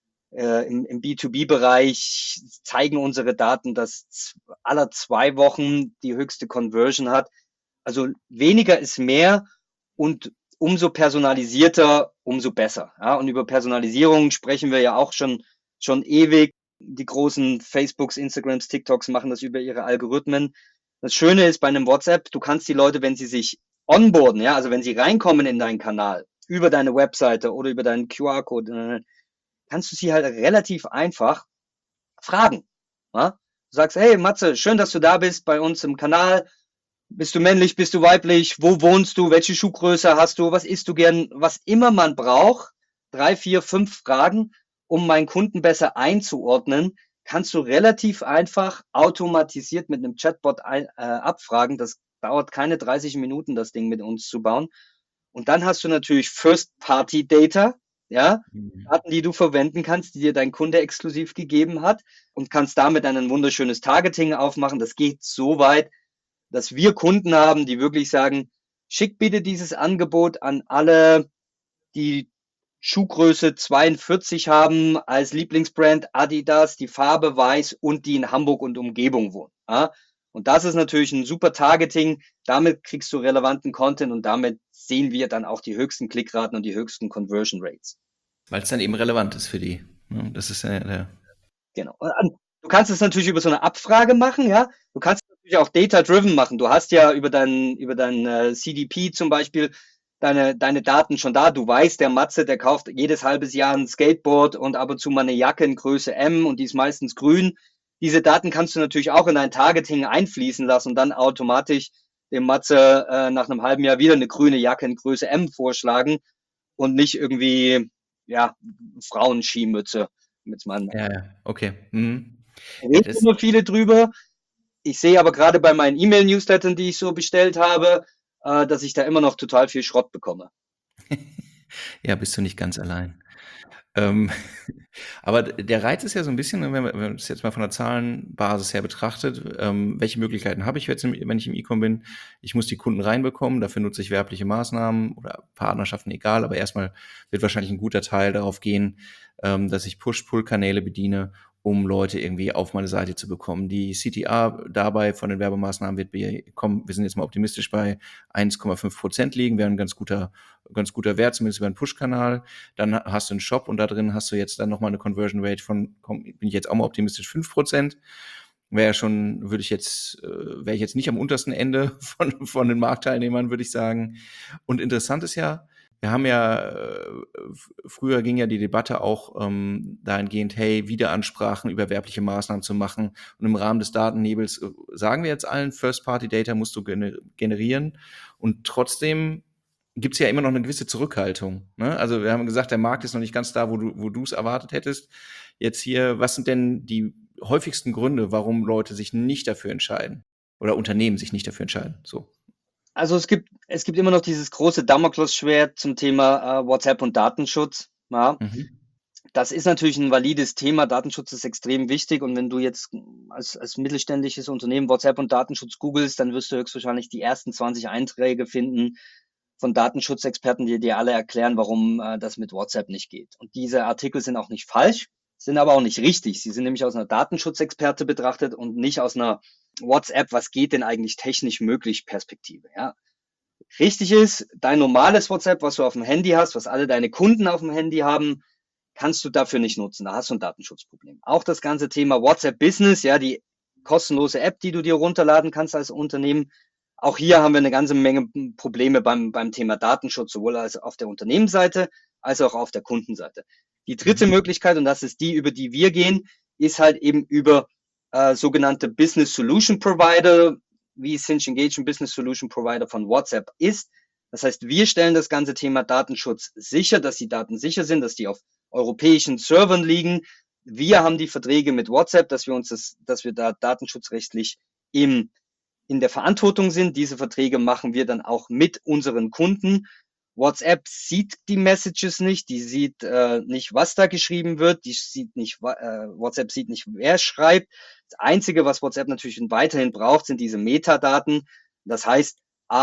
äh, im, im B zwei B-Bereich zeigen unsere Daten, dass z- aller zwei Wochen die höchste Conversion hat. Also weniger ist mehr und umso personalisierter, umso besser. Ja, und über Personalisierung sprechen wir ja auch schon, schon ewig. Die großen Facebooks, Instagrams, TikToks machen das über ihre Algorithmen. Das Schöne ist bei einem WhatsApp, du kannst die Leute, wenn sie sich onboarden, ja, also wenn sie reinkommen in deinen Kanal, über deine Webseite oder über deinen Q R-Code, kannst du sie halt relativ einfach fragen. Ja? Du sagst, hey Matze, schön, dass du da bist bei uns im Kanal. Bist du männlich, bist du weiblich? Wo wohnst du? Welche Schuhgröße hast du? Was isst du gern? Was immer man braucht, drei, vier, fünf Fragen, um meinen Kunden besser einzuordnen, kannst du relativ einfach automatisiert mit einem Chatbot ein, äh, abfragen. Das dauert keine dreißig Minuten, das Ding mit uns zu bauen. Und dann hast du natürlich First-Party-Data, ja, Mhm. Daten, die du verwenden kannst, die dir dein Kunde exklusiv gegeben hat und kannst damit dann ein wunderschönes Targeting aufmachen. Das geht so weit, dass wir Kunden haben, die wirklich sagen, schick bitte dieses Angebot an alle, die Schuhgröße zweiundvierzig haben, als Lieblingsbrand Adidas, die Farbe weiß und die in Hamburg und Umgebung wohnen. Ja? Und das ist natürlich ein super Targeting. Damit kriegst du relevanten Content und damit sehen wir dann auch die höchsten Klickraten und die höchsten Conversion Rates. Weil es dann eben relevant ist für die. Ne? Das ist ja der. Genau. Du kannst es natürlich über so eine Abfrage machen, ja. Du kannst es natürlich auch data-driven machen. Du hast ja über dein, über dein äh, C D P zum Beispiel deine, deine Daten schon da. Du weißt, der Matze, der kauft jedes halbes Jahr ein Skateboard und ab und zu mal eine Jacke in Größe M und die ist meistens grün. Diese Daten kannst du natürlich auch in dein Targeting einfließen lassen und dann automatisch dem Matze äh, nach einem halben Jahr wieder eine grüne Jacke in Größe M vorschlagen und nicht irgendwie, ja, Frauenskimütze mit meinem. Ja, ja, okay. Mhm. Ja, Reden das, immer viele drüber. Ich sehe aber gerade bei meinen E-Mail-Newslettern, die ich so bestellt habe, äh, dass ich da immer noch total viel Schrott bekomme. ja, bist du nicht ganz allein. Ähm, aber der Reiz ist ja so ein bisschen, wenn man, wenn man das jetzt mal von der Zahlenbasis her betrachtet, ähm, welche Möglichkeiten habe ich jetzt, im- wenn ich im E-Com bin? Ich muss die Kunden reinbekommen, dafür nutze ich werbliche Maßnahmen oder Partnerschaften, egal, aber erstmal wird wahrscheinlich ein guter Teil darauf gehen, ähm, dass ich Push-Pull-Kanäle bediene, um Leute irgendwie auf meine Seite zu bekommen. Die C T R dabei von den Werbemaßnahmen wird bekommen, wir sind jetzt mal optimistisch bei eins Komma fünf Prozent liegen, wäre ein ganz guter, ganz guter Wert, zumindest über einen Push-Kanal. Dann hast du einen Shop und da drin hast du jetzt dann nochmal eine Conversion Rate von, komm, bin ich jetzt auch mal optimistisch, fünf Prozent. Wäre schon, würde ich jetzt, äh, wäre ich jetzt nicht am untersten Ende von, von den Marktteilnehmern, würde ich sagen. Und interessant ist ja, wir haben ja, äh, früher ging ja die Debatte auch ähm, dahingehend, hey, Wiederansprachen über werbliche Maßnahmen zu machen. Und im Rahmen des Datennebels äh, sagen wir jetzt allen, First-Party-Data musst du gener- generieren. Und trotzdem gibt es ja immer noch eine gewisse Zurückhaltung. Ne? Also wir haben gesagt, der Markt ist noch nicht ganz da, wo du wo du es erwartet hättest. Jetzt hier, was sind denn die häufigsten Gründe, warum Leute sich nicht dafür entscheiden? Oder Unternehmen sich nicht dafür entscheiden? So. Also es gibt, es gibt immer noch dieses große Damoklesschwert zum Thema äh, WhatsApp und Datenschutz. Ja. Mhm. Das ist natürlich ein valides Thema. Datenschutz ist extrem wichtig. Und wenn du jetzt als, als mittelständisches Unternehmen WhatsApp und Datenschutz googelst, dann wirst du höchstwahrscheinlich die ersten zwanzig Einträge finden von Datenschutzexperten, die dir alle erklären, warum äh, das mit WhatsApp nicht geht. Und diese Artikel sind auch nicht falsch, sind aber auch nicht richtig. Sie sind nämlich aus einer Datenschutzexperte betrachtet und nicht aus einer WhatsApp, was geht denn eigentlich technisch möglich Perspektive. Ja. Richtig ist, dein normales WhatsApp, was du auf dem Handy hast, was alle deine Kunden auf dem Handy haben, kannst du dafür nicht nutzen. Da hast du ein Datenschutzproblem. Auch das ganze Thema WhatsApp Business, ja, die kostenlose App, die du dir runterladen kannst als Unternehmen. Auch hier haben wir eine ganze Menge Probleme beim, beim Thema Datenschutz, sowohl als auf der Unternehmensseite als auch auf der Kundenseite. Die dritte Mhm. Möglichkeit, und das ist die, über die wir gehen, ist halt eben über äh, sogenannte Business Solution Provider, wie Cinch Engage ein Business Solution Provider von WhatsApp ist. Das heißt, wir stellen das ganze Thema Datenschutz sicher, dass die Daten sicher sind, dass die auf europäischen Servern liegen. Wir haben die Verträge mit WhatsApp, dass wir uns das, dass wir da datenschutzrechtlich im, in der Verantwortung sind. Diese Verträge machen wir dann auch mit unseren Kunden. WhatsApp sieht die Messages nicht, die sieht äh, nicht, was da geschrieben wird, die sieht nicht, äh, WhatsApp sieht nicht, wer schreibt. Das Einzige, was WhatsApp natürlich weiterhin braucht, sind diese Metadaten. Das heißt, A,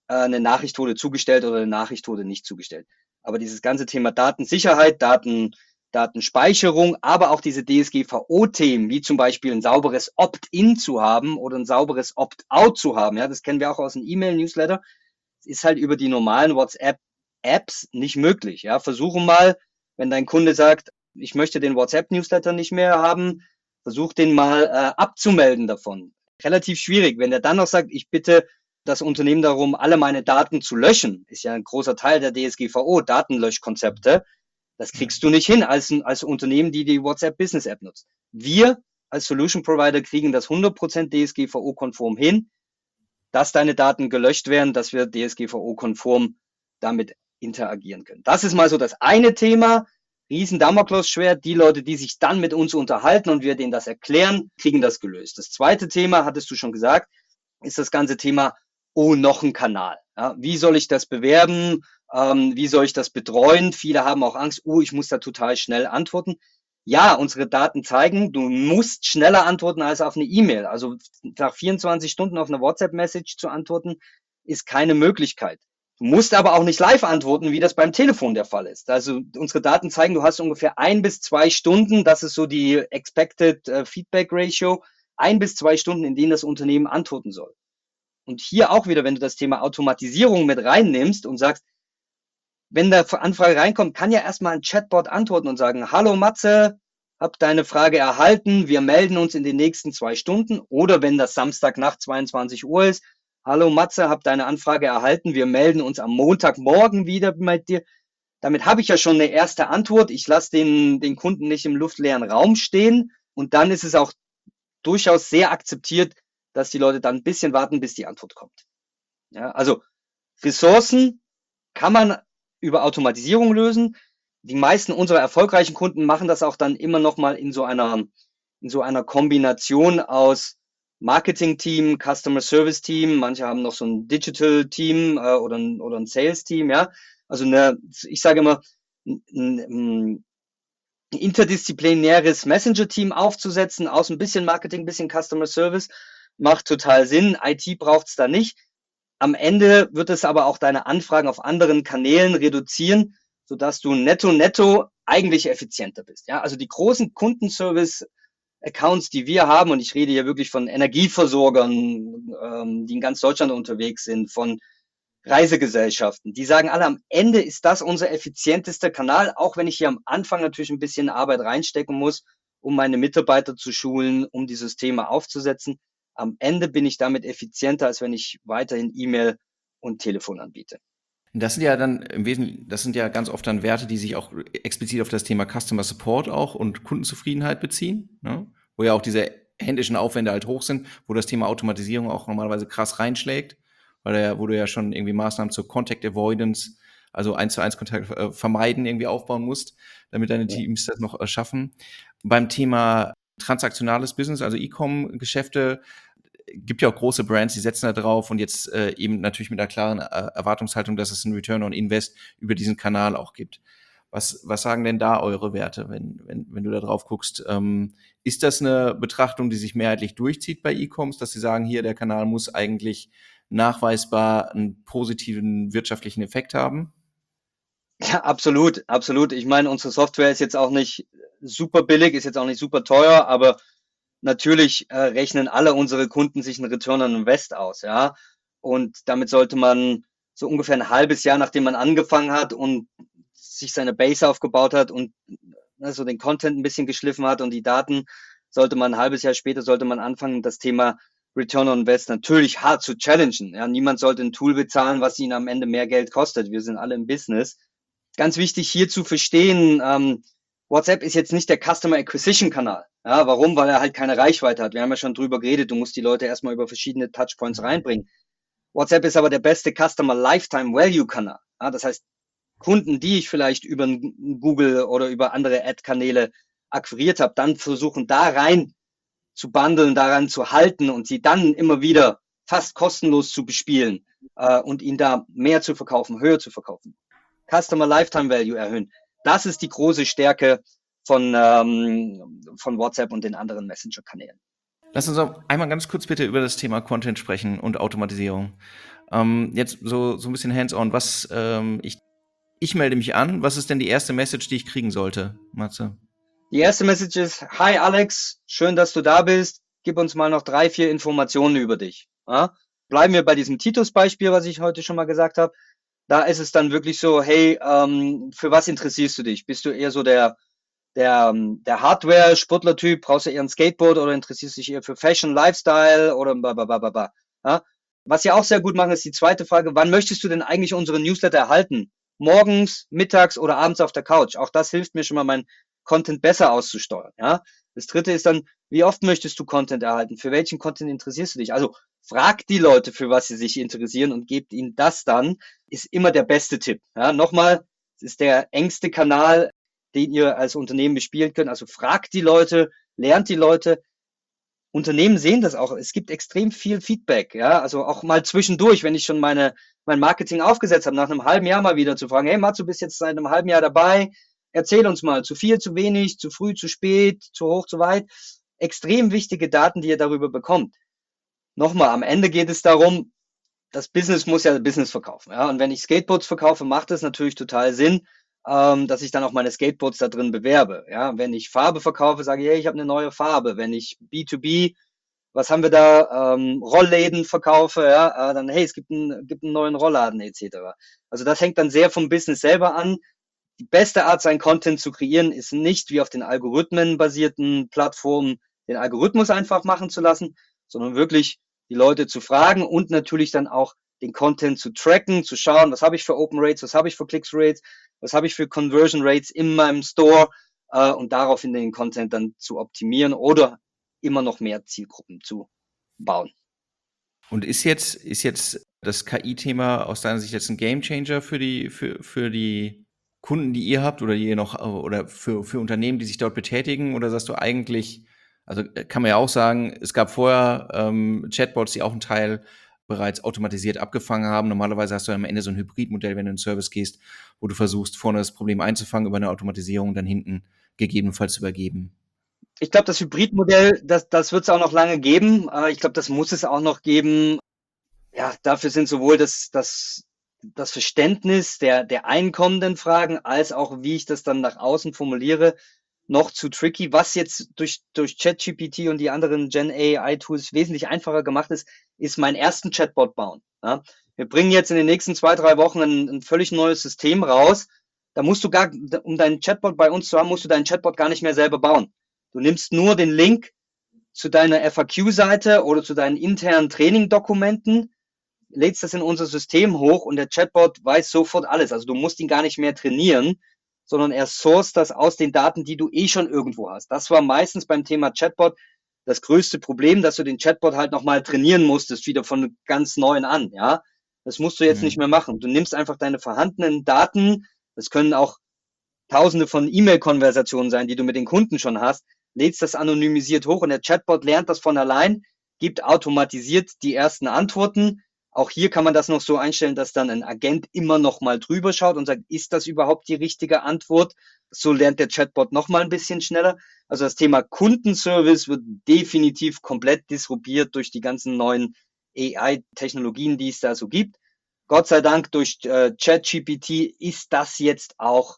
äh, eine Nachricht wurde zugestellt oder eine Nachricht wurde nicht zugestellt. Aber dieses ganze Thema Datensicherheit, Daten, Datenspeicherung, aber auch diese D S G V O-Themen, wie zum Beispiel ein sauberes Opt-in zu haben oder ein sauberes Opt-out zu haben, ja, das kennen wir auch aus dem E-Mail-Newsletter, ist halt über die normalen WhatsApp-Apps nicht möglich. Ja, versuche mal, wenn dein Kunde sagt, ich möchte den WhatsApp-Newsletter nicht mehr haben, versuch den mal äh, abzumelden davon. Relativ schwierig. Wenn er dann noch sagt, ich bitte das Unternehmen darum, alle meine Daten zu löschen, ist ja ein großer Teil der D S G V O, Datenlöschkonzepte. Das kriegst du nicht hin als, als Unternehmen, die die WhatsApp Business App nutzt. Wir als Solution Provider kriegen das hundert Prozent D S G V O-konform hin, dass deine Daten gelöscht werden, dass wir D S G V O-konform damit interagieren können. Das ist mal so das eine Thema. Riesen Damoklesschwert. Die Leute, die sich dann mit uns unterhalten und wir denen das erklären, kriegen das gelöst. Das zweite Thema, hattest du schon gesagt, ist das ganze Thema, oh, noch ein Kanal. Ja, wie soll ich das bewerben? Ähm, wie soll ich das betreuen? Viele haben auch Angst, oh, ich muss da total schnell antworten. Ja, unsere Daten zeigen, du musst schneller antworten als auf eine E-Mail. Also nach vierundzwanzig Stunden auf eine WhatsApp-Message zu antworten, ist keine Möglichkeit. Du musst aber auch nicht live antworten, wie das beim Telefon der Fall ist. Also unsere Daten zeigen, du hast ungefähr ein bis zwei Stunden, das ist so die Expected äh, Feedback Ratio, ein bis zwei Stunden, in denen das Unternehmen antworten soll. Und hier auch wieder, wenn du das Thema Automatisierung mit reinnimmst und sagst, wenn da Anfrage reinkommt, kann ja erstmal ein Chatbot antworten und sagen, hallo Matze, hab deine Frage erhalten, wir melden uns in den nächsten zwei Stunden. Oder wenn das Samstag nach zweiundzwanzig Uhr ist, hallo Matze, hab deine Anfrage erhalten, wir melden uns am Montagmorgen wieder mit dir. Damit habe ich ja schon eine erste Antwort. Ich lasse den, den Kunden nicht im luftleeren Raum stehen. Und dann ist es auch durchaus sehr akzeptiert, dass die Leute dann ein bisschen warten, bis die Antwort kommt. Ja, also Ressourcen kann man über Automatisierung lösen. Die meisten unserer erfolgreichen Kunden machen das auch dann immer noch mal in so einer, in so einer Kombination aus Marketing-Team, Customer Service-Team. Manche haben noch so ein Digital-Team äh, oder ein, oder ein Sales-Team. Ja, also eine, ich sage immer, ein, ein interdisziplinäres Messenger-Team aufzusetzen aus ein bisschen Marketing, ein bisschen Customer Service, macht total Sinn. I T braucht es da nicht. Am Ende wird es aber auch deine Anfragen auf anderen Kanälen reduzieren, sodass du netto netto eigentlich effizienter bist. Ja, also die großen Kundenservice-Accounts, die wir haben, und ich rede hier wirklich von Energieversorgern, ähm, die in ganz Deutschland unterwegs sind, von Reisegesellschaften, die sagen alle, am Ende ist das unser effizientester Kanal, auch wenn ich hier am Anfang natürlich ein bisschen Arbeit reinstecken muss, um meine Mitarbeiter zu schulen, um die Systeme aufzusetzen. Am Ende bin ich damit effizienter, als wenn ich weiterhin E-Mail und Telefon anbiete. Das sind ja dann im Wesentlichen, das sind ja ganz oft dann Werte, die sich auch explizit auf das Thema Customer Support auch und Kundenzufriedenheit beziehen, ne? Wo ja auch diese händischen Aufwände halt hoch sind, wo das Thema Automatisierung auch normalerweise krass reinschlägt, weil da, wo du ja schon irgendwie Maßnahmen zur Contact Avoidance, also eins zu eins Kontakt äh, vermeiden, irgendwie aufbauen musst, damit deine Teams das noch äh, schaffen. Beim Thema transaktionales Business, also E-Com-Geschäfte, gibt ja auch große Brands, die setzen da drauf und jetzt äh, eben natürlich mit einer klaren äh, Erwartungshaltung, dass es einen Return on Invest über diesen Kanal auch gibt. Was, was sagen denn da eure Werte, wenn, wenn, wenn du da drauf guckst? Ähm, ist das eine Betrachtung, die sich mehrheitlich durchzieht bei E-Coms, dass sie sagen, hier, der Kanal muss eigentlich nachweisbar einen positiven wirtschaftlichen Effekt haben? Ja, absolut, absolut. Ich meine, unsere Software ist jetzt auch nicht super billig, ist jetzt auch nicht super teuer, aber natürlich äh, rechnen alle unsere Kunden sich einen Return on Invest aus, ja. Und damit sollte man so ungefähr ein halbes Jahr, nachdem man angefangen hat und sich seine Base aufgebaut hat und also den Content ein bisschen geschliffen hat und die Daten, sollte man ein halbes Jahr später, sollte man anfangen, das Thema Return on Invest natürlich hart zu challengen. Ja, niemand sollte ein Tool bezahlen, was ihn am Ende mehr Geld kostet. Wir sind alle im Business. Ganz wichtig hier zu verstehen, ähm, WhatsApp ist jetzt nicht der Customer Acquisition Kanal. Ja, warum? Weil er halt keine Reichweite hat. Wir haben ja schon drüber geredet, du musst die Leute erstmal über verschiedene Touchpoints reinbringen. WhatsApp ist aber der beste Customer Lifetime Value Kanal. Ja, das heißt, Kunden, die ich vielleicht über Google oder über andere Ad-Kanäle akquiriert habe, dann versuchen da rein zu bundeln, daran zu halten und sie dann immer wieder fast kostenlos zu bespielen äh, und ihnen da mehr zu verkaufen, höher zu verkaufen. Customer Lifetime Value erhöhen. Das ist die große Stärke von, ähm, von WhatsApp und den anderen Messenger-Kanälen. Lass uns auch einmal ganz kurz bitte über das Thema Content sprechen und Automatisierung. Ähm, jetzt so, so ein bisschen hands-on. Was, ähm, ich, ich melde mich an. Was ist denn die erste Message, die ich kriegen sollte, Matze? Die erste Message ist: Hi Alex, schön, dass du da bist. Gib uns mal noch drei, vier Informationen über dich. Ja? Bleiben wir bei diesem Titus-Beispiel, was ich heute schon mal gesagt habe. Da ist es dann wirklich so: Hey, ähm, für was interessierst du dich? Bist du eher so der der, der Hardware-Sportler-Typ? Brauchst du eher ein Skateboard oder interessierst du dich eher für Fashion, Lifestyle oder babababa? Ja? Was sie auch sehr gut machen, ist die zweite Frage: Wann möchtest du denn eigentlich unsere Newsletter erhalten? Morgens, mittags oder abends auf der Couch? Auch das hilft mir schon mal, mein Content besser auszusteuern. Ja? Das dritte ist dann: Wie oft möchtest du Content erhalten? Für welchen Content interessierst du dich? Also fragt die Leute, für was sie sich interessieren, und gebt ihnen das dann, ist immer der beste Tipp. Ja? Nochmal, es ist der engste Kanal, den ihr als Unternehmen bespielen könnt. Also fragt die Leute, lernt die Leute. Unternehmen sehen das auch. Es gibt extrem viel Feedback. Ja, also auch mal zwischendurch, wenn ich schon meine, mein Marketing aufgesetzt habe, nach einem halben Jahr mal wieder zu fragen: Hey Mats, du bist jetzt seit einem halben Jahr dabei. Erzähl uns mal, zu viel, zu wenig, zu früh, zu spät, zu hoch, zu weit. Extrem wichtige Daten, die ihr darüber bekommt. Nochmal, am Ende geht es darum, das Business muss ja Business verkaufen. Ja, und wenn ich Skateboards verkaufe, macht es natürlich total Sinn, ähm, dass ich dann auch meine Skateboards da drin bewerbe. Ja, wenn ich Farbe verkaufe, sage ich: Hey, ich habe eine neue Farbe. Wenn ich B zwei B, was haben wir da, ähm, Rollläden verkaufe, ja, äh, dann: Hey, es gibt einen, gibt einen neuen Rollladen et cetera. Also das hängt dann sehr vom Business selber an. Die beste Art, seinen Content zu kreieren, ist nicht wie auf den algorithmenbasierten Plattformen den Algorithmus einfach machen zu lassen, sondern wirklich die Leute zu fragen und natürlich dann auch den Content zu tracken, zu schauen: Was habe ich für Open Rates, was habe ich für Clicks Rates, was habe ich für Conversion Rates in meinem Store, äh, und daraufhin den Content dann zu optimieren oder immer noch mehr Zielgruppen zu bauen. Und ist jetzt, ist jetzt das K I-Thema aus deiner Sicht jetzt ein Gamechanger für die, für, für die Kunden, die ihr habt, oder die ihr noch, oder für, für Unternehmen, die sich dort betätigen? Oder sagst du eigentlich, also kann man ja auch sagen, es gab vorher ähm, Chatbots, die auch einen Teil bereits automatisiert abgefangen haben. Normalerweise hast du am Ende so ein Hybridmodell, wenn du in den Service gehst, wo du versuchst, vorne das Problem einzufangen über eine Automatisierung, dann hinten gegebenenfalls zu übergeben. Ich glaube, das Hybridmodell, das, das wird es auch noch lange geben. Äh, ich glaube, das muss es auch noch geben. Ja, dafür sind sowohl das, das, das Verständnis der, der einkommenden Fragen als auch, wie ich das dann nach außen formuliere, noch zu tricky. Was jetzt durch, durch ChatGPT und die anderen Gen A I-Tools wesentlich einfacher gemacht ist, ist meinen ersten Chatbot bauen. Ja? Wir bringen jetzt in den nächsten zwei, drei Wochen ein, ein völlig neues System raus. Da musst du gar, um deinen Chatbot bei uns zu haben, musst du deinen Chatbot gar nicht mehr selber bauen. Du nimmst nur den Link zu deiner F A Q-Seite oder zu deinen internen Training-Dokumenten, lädst das in unser System hoch und der Chatbot weiß sofort alles. Also du musst ihn gar nicht mehr trainieren, sondern er sourced das aus den Daten, die du eh schon irgendwo hast. Das war meistens beim Thema Chatbot das größte Problem, dass du den Chatbot halt nochmal trainieren musstest, wieder von ganz neuen an. Ja, das musst du jetzt mhm. nicht mehr machen. Du nimmst einfach deine vorhandenen Daten, das können auch Tausende von E-Mail-Konversationen sein, die du mit den Kunden schon hast, lädst das anonymisiert hoch und der Chatbot lernt das von allein, gibt automatisiert die ersten Antworten. Auch hier kann man das noch so einstellen, dass dann ein Agent immer noch mal drüber schaut und sagt: Ist das überhaupt die richtige Antwort? So lernt der Chatbot noch mal ein bisschen schneller. Also das Thema Kundenservice wird definitiv komplett disruptiert durch die ganzen neuen A I-Technologien, die es da so gibt. Gott sei Dank durch äh, ChatGPT ist das jetzt auch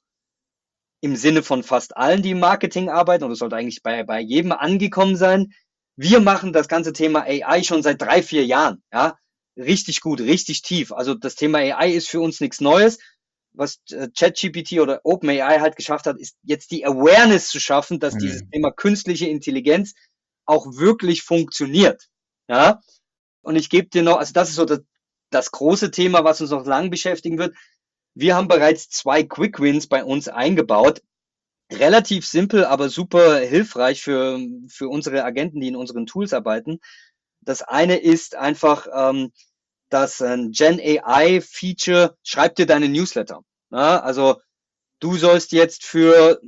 im Sinne von fast allen, die im Marketing arbeiten, und es sollte eigentlich bei, bei jedem angekommen sein. Wir machen das ganze Thema A I schon seit drei, vier Jahren, ja, richtig gut, richtig tief. Also das Thema A I ist für uns nichts Neues. Was äh, ChatGPT oder OpenAI halt geschafft hat, ist jetzt die Awareness zu schaffen, dass mhm. dieses Thema künstliche Intelligenz auch wirklich funktioniert, ja. Und ich gebe dir noch, also das ist so das, das große Thema, was uns noch lang beschäftigen wird. Wir haben bereits zwei Quick Wins bei uns eingebaut. Relativ simpel, aber super hilfreich für, für unsere Agenten, die in unseren Tools arbeiten. Das eine ist einfach ähm, das ein Gen A I-Feature, schreib dir deine Newsletter. Ja, also du sollst jetzt für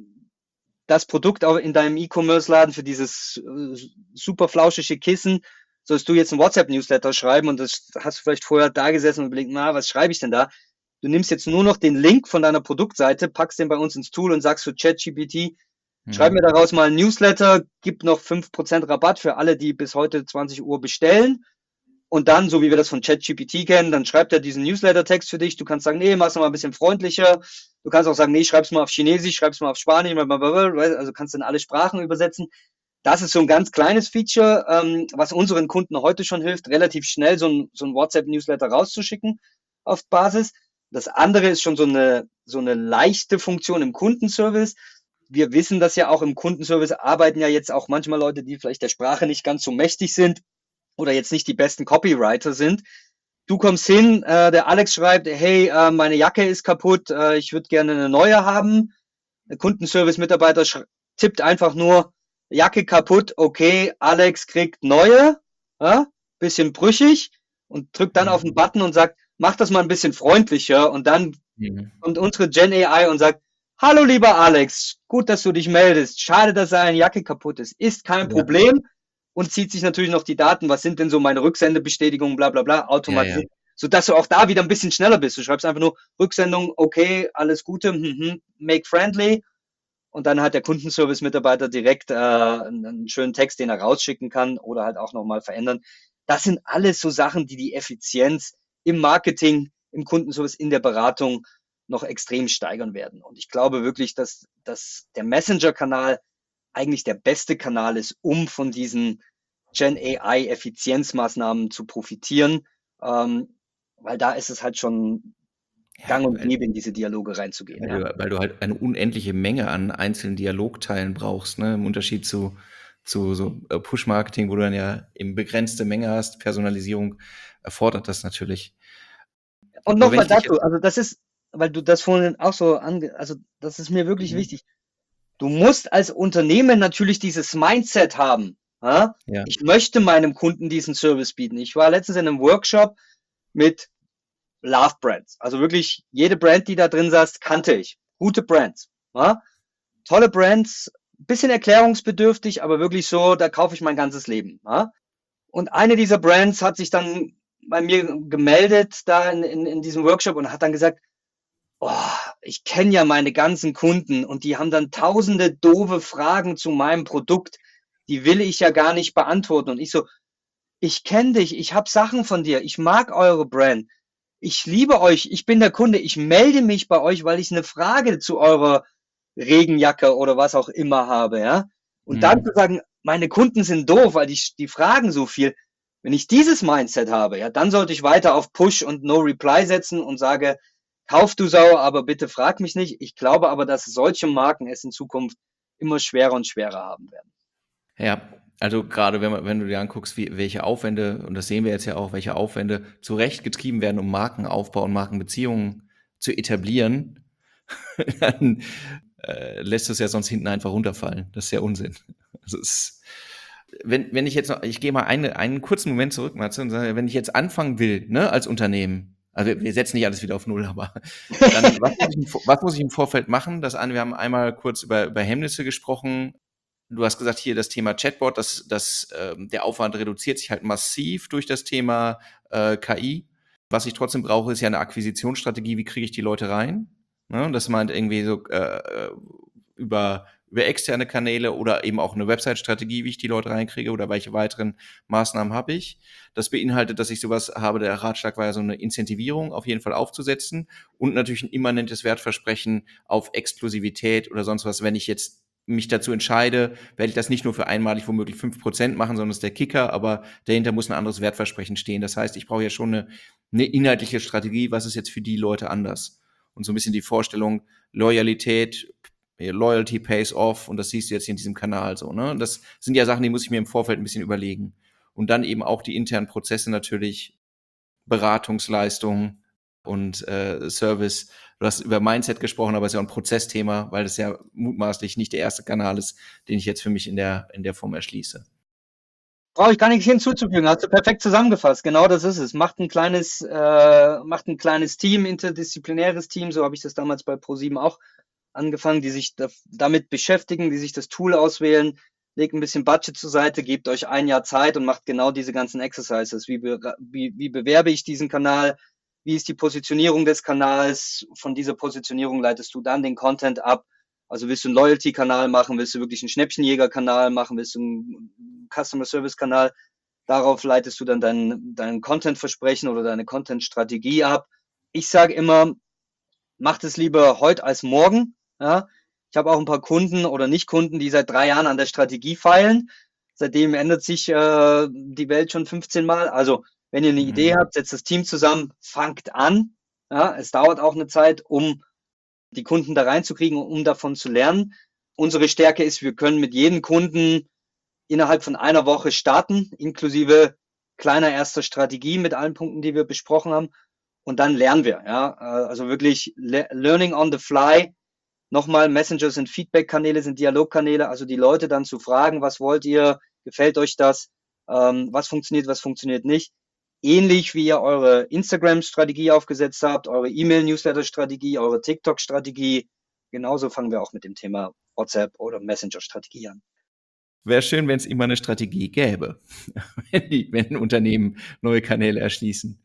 das Produkt in deinem E-Commerce-Laden, für dieses äh, super flauschige Kissen, sollst du jetzt einen WhatsApp-Newsletter schreiben, und das hast du vielleicht vorher da gesessen und überlegt: Na, was schreibe ich denn da? Du nimmst jetzt nur noch den Link von deiner Produktseite, packst den bei uns ins Tool und sagst zu ChatGPT: mhm. Schreib mir daraus mal ein Newsletter, gib noch fünf Prozent Rabatt für alle, die bis heute zwanzig Uhr bestellen. Und dann, so wie wir das von ChatGPT kennen, dann schreibt er diesen Newsletter-Text für dich. Du kannst sagen, nee, mach's mal ein bisschen freundlicher. Du kannst auch sagen, nee, schreib's mal auf Chinesisch, schreib's mal auf Spanisch, also kannst du in alle Sprachen übersetzen. Das ist so ein ganz kleines Feature, ähm, was unseren Kunden heute schon hilft, relativ schnell so ein, so ein WhatsApp-Newsletter rauszuschicken auf Basis. Das andere ist schon so eine, so eine leichte Funktion im Kundenservice. Wir wissen das ja auch, im Kundenservice arbeiten ja jetzt auch manchmal Leute, die vielleicht der Sprache nicht ganz so mächtig sind oder jetzt nicht die besten Copywriter sind. Du kommst hin, äh, der Alex schreibt, hey, äh, meine Jacke ist kaputt, äh, ich würde gerne eine neue haben. Der Kundenservice-Mitarbeiter tippt einfach nur, Jacke kaputt, okay, Alex kriegt neue, ja, bisschen brüchig und drückt dann mhm. auf den Button und sagt, mach das mal ein bisschen freundlicher und dann mhm. kommt unsere Gen A I und sagt, hallo lieber Alex, gut, dass du dich meldest, schade, dass deine Jacke kaputt ist, ist kein ja. Problem und zieht sich natürlich noch die Daten, was sind denn so meine Rücksendebestätigungen, bla bla bla, automatisiert, ja, ja. sodass du auch da wieder ein bisschen schneller bist. Du schreibst einfach nur Rücksendung, okay, alles Gute, mhm, make friendly. Und dann hat der Kundenservice-Mitarbeiter direkt äh, einen, einen schönen Text, den er rausschicken kann oder halt auch nochmal verändern. Das sind alles so Sachen, die die Effizienz im Marketing, im Kundenservice, in der Beratung noch extrem steigern werden. Und ich glaube wirklich, dass, dass der Messenger-Kanal eigentlich der beste Kanal ist, um von diesen Gen A I-Effizienzmaßnahmen zu profitieren, ähm, weil da ist es halt schon gang und gäbe, in diese Dialoge reinzugehen. Weil, ja. du, weil du halt eine unendliche Menge an einzelnen Dialogteilen brauchst, ne? Im Unterschied zu, zu so Push-Marketing, wo du dann ja eben begrenzte Menge hast. Personalisierung erfordert das natürlich. Und nochmal dazu, also das ist, weil du das vorhin auch so ange, also das ist mir wirklich mhm. wichtig. Du musst als Unternehmen natürlich dieses Mindset haben. Ja? Ja. Ich möchte meinem Kunden diesen Service bieten. Ich war letztens in einem Workshop mit Love Brands. Also wirklich jede Brand, die da drin saß, kannte ich. Gute Brands. Ja? Tolle Brands, bisschen erklärungsbedürftig, aber wirklich so, da kaufe ich mein ganzes Leben. Ja? Und eine dieser Brands hat sich dann bei mir gemeldet da in, in, in diesem Workshop und hat dann gesagt, oh, ich kenne ja meine ganzen Kunden und die haben dann tausende doofe Fragen zu meinem Produkt, die will ich ja gar nicht beantworten. Und ich so, ich kenne dich, ich habe Sachen von dir, ich mag eure Brand. Ich liebe euch, ich bin der Kunde, ich melde mich bei euch, weil ich eine Frage zu eurer Regenjacke oder was auch immer habe, ja. Und mhm. dann zu sagen, meine Kunden sind doof, weil die, die fragen so viel. Wenn ich dieses Mindset habe, ja, dann sollte ich weiter auf Push und No Reply setzen und sage, kauf du Sau, aber bitte frag mich nicht. Ich glaube aber, dass solche Marken es in Zukunft immer schwerer und schwerer haben werden. Ja. Also gerade wenn, man, wenn du dir anguckst, wie, welche Aufwände, und das sehen wir jetzt ja auch, welche Aufwände zurechtgetrieben werden, um Markenaufbau und Markenbeziehungen zu etablieren, dann äh, lässt es ja sonst hinten einfach runterfallen. Das ist ja Unsinn. Also es, wenn, wenn ich jetzt noch, ich gehe mal eine, einen kurzen Moment zurück, Matze, und sage, wenn ich jetzt anfangen will, ne, als Unternehmen, also wir, wir setzen nicht alles wieder auf Null, aber dann, was, muss ich, was muss ich im Vorfeld machen? Das an, wir haben einmal kurz über, über Hemmnisse gesprochen. Du hast gesagt, hier das Thema Chatbot, das, das, äh, der Aufwand reduziert sich halt massiv durch das Thema äh, K I. Was ich trotzdem brauche, ist ja eine Akquisitionsstrategie, wie kriege ich die Leute rein? Ne? Das meint irgendwie so äh, über, über externe Kanäle oder eben auch eine Website-Strategie, wie ich die Leute reinkriege oder welche weiteren Maßnahmen habe ich. Das beinhaltet, dass ich sowas habe, der Ratschlag war ja so eine Incentivierung auf jeden Fall aufzusetzen und natürlich ein immanentes Wertversprechen auf Exklusivität oder sonst was, wenn ich jetzt mich dazu entscheide, werde ich das nicht nur für einmalig womöglich fünf Prozent machen, sondern das ist der Kicker, aber dahinter muss ein anderes Wertversprechen stehen. Das heißt, ich brauche ja schon eine, eine inhaltliche Strategie, was ist jetzt für die Leute anders? Und so ein bisschen die Vorstellung, Loyalität, Loyalty pays off, und das siehst du jetzt hier in diesem Kanal so, ne? Und das sind ja Sachen, die muss ich mir im Vorfeld ein bisschen überlegen. Und dann eben auch die internen Prozesse natürlich, Beratungsleistungen und äh, Service. Du hast über Mindset gesprochen, aber es ist ja auch ein Prozessthema, weil das ja mutmaßlich nicht der erste Kanal ist, den ich jetzt für mich in der, in der Form erschließe. Brauche ich gar nichts hinzuzufügen, hast du perfekt zusammengefasst. Genau das ist es. Macht ein kleines, äh, macht ein kleines Team, interdisziplinäres Team, so habe ich das damals bei ProSieben auch angefangen, die sich da, damit beschäftigen, die sich das Tool auswählen, legt ein bisschen Budget zur Seite, gebt euch ein Jahr Zeit und macht genau diese ganzen Exercises. Wie, be, wie, wie bewerbe ich diesen Kanal? Wie ist die Positionierung des Kanals? Von dieser Positionierung leitest du dann den Content ab. Also willst du einen Loyalty-Kanal machen? Willst du wirklich einen Schnäppchenjäger-Kanal machen? Willst du einen Customer-Service-Kanal? Darauf leitest du dann dein, dein Content-Versprechen oder deine Content-Strategie ab. Ich sage immer, macht es lieber heute als morgen. Ja? Ich habe auch ein paar Kunden oder Nicht-Kunden, die seit drei Jahren an der Strategie feilen. Seitdem ändert sich äh, die Welt schon fünfzehn Mal. Also wenn ihr eine Mhm. Idee habt, setzt das Team zusammen, fangt an. Ja? Es dauert auch eine Zeit, um die Kunden da reinzukriegen, um davon zu lernen. Unsere Stärke ist, wir können mit jedem Kunden innerhalb von einer Woche starten, inklusive kleiner erster Strategie mit allen Punkten, die wir besprochen haben. Und dann lernen wir. Ja? Also wirklich le- Learning on the fly. Nochmal, Messenger sind Feedback-Kanäle, sind Dialogkanäle. Also die Leute dann zu fragen, was wollt ihr, gefällt euch das, ähm, was funktioniert, was funktioniert nicht. Ähnlich wie ihr eure Instagram-Strategie aufgesetzt habt, eure E-Mail-Newsletter-Strategie, eure TikTok-Strategie. Genauso fangen wir auch mit dem Thema WhatsApp oder Messenger-Strategie an. Wäre schön, wenn es immer eine Strategie gäbe, wenn, die, wenn Unternehmen neue Kanäle erschließen.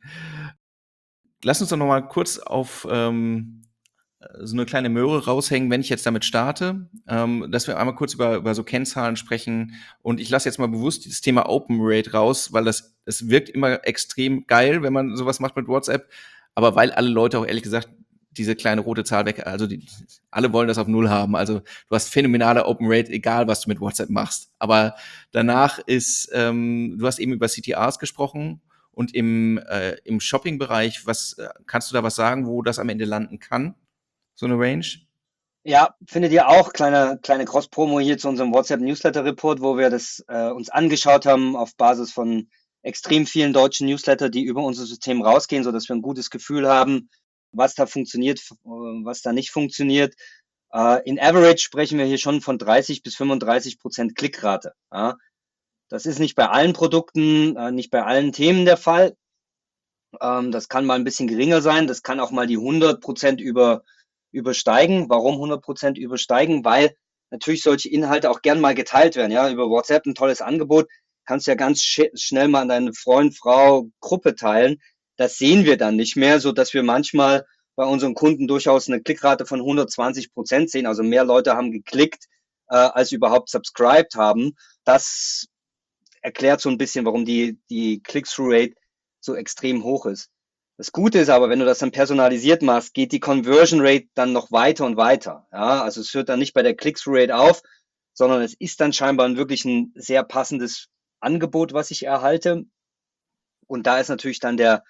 Lass uns doch noch mal kurz auf ähm, so eine kleine Möhre raushängen, wenn ich jetzt damit starte, ähm, dass wir einmal kurz über, über so Kennzahlen sprechen. Und ich lasse jetzt mal bewusst das Thema Open Rate raus, weil das, es wirkt immer extrem geil, wenn man sowas macht mit WhatsApp. Aber weil alle Leute auch ehrlich gesagt diese kleine rote Zahl weg, also die, alle wollen das auf Null haben. Also du hast phänomenale Open Rate, egal was du mit WhatsApp machst. Aber danach ist, ähm, du hast eben über C T Rs gesprochen und im, äh, im Shopping-Bereich, was kannst du da was sagen, wo das am Ende landen kann? So eine Range? Ja, findet ihr auch kleine, kleine Cross-Promo hier zu unserem WhatsApp-Newsletter-Report, wo wir das äh, uns angeschaut haben auf Basis von extrem vielen deutschen Newsletter, die über unser System rausgehen, so dass wir ein gutes Gefühl haben, was da funktioniert, was da nicht funktioniert. Äh, in Average sprechen wir hier schon von dreißig bis fünfunddreißig Prozent Klickrate. Ja. Das ist nicht bei allen Produkten, äh, nicht bei allen Themen der Fall. Ähm, das kann mal ein bisschen geringer sein. Das kann auch mal die hundert Prozent über, übersteigen. Warum hundert Prozent übersteigen? Weil natürlich solche Inhalte auch gern mal geteilt werden. Ja, über WhatsApp ein tolles Angebot. Kannst du ja ganz sch schnell mal an deine Freund, Frau, Gruppe teilen. Das sehen wir dann nicht mehr, so dass wir manchmal bei unseren Kunden durchaus eine Klickrate von hundertzwanzig Prozent sehen. Also mehr Leute haben geklickt, äh, als überhaupt subscribed haben. Das erklärt so ein bisschen, warum die, die Click-Through-Rate so extrem hoch ist. Das Gute ist aber, wenn du das dann personalisiert machst, geht die Conversion Rate dann noch weiter und weiter. Ja, also es hört dann nicht bei der Click-Through-Rate auf, sondern es ist dann scheinbar wirklich ein sehr passendes Angebot, was ich erhalte. Und da ist natürlich dann der,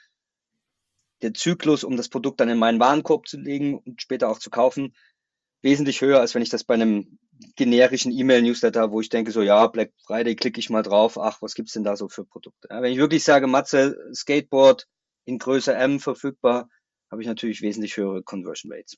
der Zyklus, um das Produkt dann in meinen Warenkorb zu legen und später auch zu kaufen, wesentlich höher, als wenn ich das bei einem generischen E-Mail-Newsletter, wo ich denke so, ja, Black Friday, klicke ich mal drauf, ach, was gibt's denn da so für Produkte? Ja, wenn ich wirklich sage, Matze, Skateboard in Größe M verfügbar, habe ich natürlich wesentlich höhere Conversion Rates.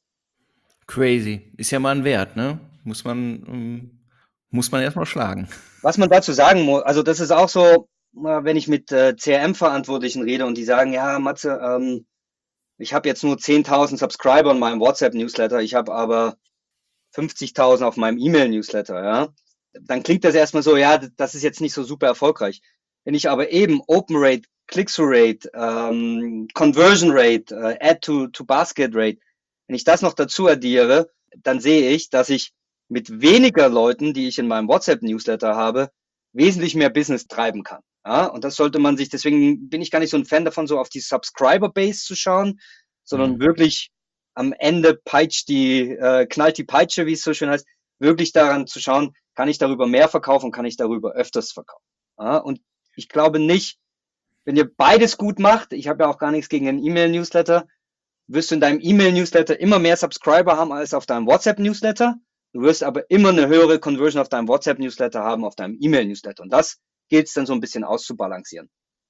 Crazy. Ist ja mal ein Wert, ne? Muss man, um, muss man erstmal schlagen. Was man dazu sagen muss, also das ist auch so, wenn ich mit äh, C R M-Verantwortlichen rede und die sagen, ja, Matze, ähm, ich habe jetzt nur zehntausend Subscriber in meinem WhatsApp-Newsletter, ich habe aber fünfzigtausend auf meinem E-Mail-Newsletter, ja, dann klingt das erstmal so, ja, das ist jetzt nicht so super erfolgreich. Wenn ich aber eben Open Rate, Click-Through-Rate, ähm, Conversion Rate, äh, Add-to-Basket-Rate, wenn ich das noch dazu addiere, dann sehe ich, dass ich mit weniger Leuten, die ich in meinem WhatsApp-Newsletter habe, wesentlich mehr Business treiben kann. Ja, und das sollte man sich, deswegen bin ich gar nicht so ein Fan davon, so auf die Subscriber-Base zu schauen, sondern mhm. wirklich am Ende peitscht die, äh, knallt die Peitsche, wie es so schön heißt, wirklich daran zu schauen, kann ich darüber mehr verkaufen, kann ich darüber öfters verkaufen. Ja, und ich glaube nicht, wenn ihr beides gut macht, ich habe ja auch gar nichts gegen einen E-Mail-Newsletter, wirst du in deinem E-Mail-Newsletter immer mehr Subscriber haben als auf deinem WhatsApp-Newsletter. Du wirst aber immer eine höhere Conversion auf deinem WhatsApp-Newsletter haben, auf deinem E-Mail-Newsletter. Und das gilt es dann so ein bisschen auszubalancieren.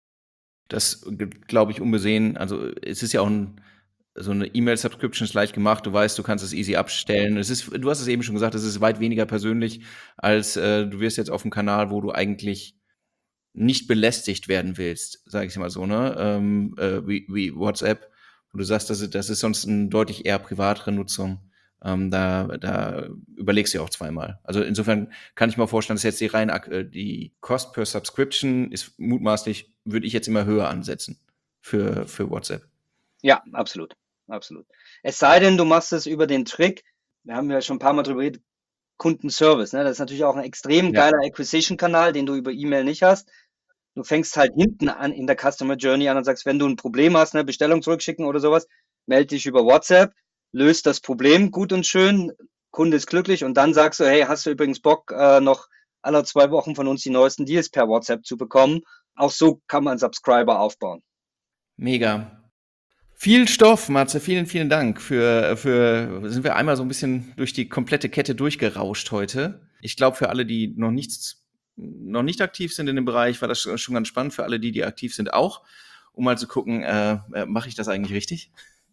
Das glaube ich unbesehen. Also es ist ja auch ein, so eine E-Mail-Subscription ist leicht gemacht. Du weißt, du kannst es easy abstellen. Es ist, du hast es eben schon gesagt, es ist weit weniger persönlich, als äh, du wirst jetzt auf einem Kanal, wo du eigentlich nicht belästigt werden willst, sage ich mal so, ne? Ähm, äh, wie, wie WhatsApp. Und du sagst, das ist, das ist sonst eine deutlich eher privatere Nutzung. Ähm, da, da überlegst du ja auch zweimal. Also insofern kann ich mir vorstellen, dass jetzt die rein die Cost per Subscription ist mutmaßlich, würde ich jetzt immer höher ansetzen für, für WhatsApp. Ja, absolut. Absolut. Es sei denn, du machst es über den Trick, wir haben ja schon ein paar Mal drüber geredet, Kundenservice. Ne? Das ist natürlich auch ein extrem geiler ja. Acquisition-Kanal, den du über E-Mail nicht hast. Du fängst halt hinten an in der Customer Journey an und sagst, wenn du ein Problem hast, eine Bestellung zurückschicken oder sowas, melde dich über WhatsApp, löst das Problem, gut und schön, Kunde ist glücklich und dann sagst du, hey, hast du übrigens Bock, äh, noch alle zwei Wochen von uns die neuesten Deals per WhatsApp zu bekommen? Auch so kann man Subscriber aufbauen. Mega. Viel Stoff, Matze, vielen, vielen Dank für, für, sind wir einmal so ein bisschen durch die komplette Kette durchgerauscht heute. Ich glaube, für alle, die noch nichts, noch nicht aktiv sind in dem Bereich, war das schon ganz spannend. Für alle, die, die aktiv sind, auch, um mal zu gucken, äh, mache ich das eigentlich richtig?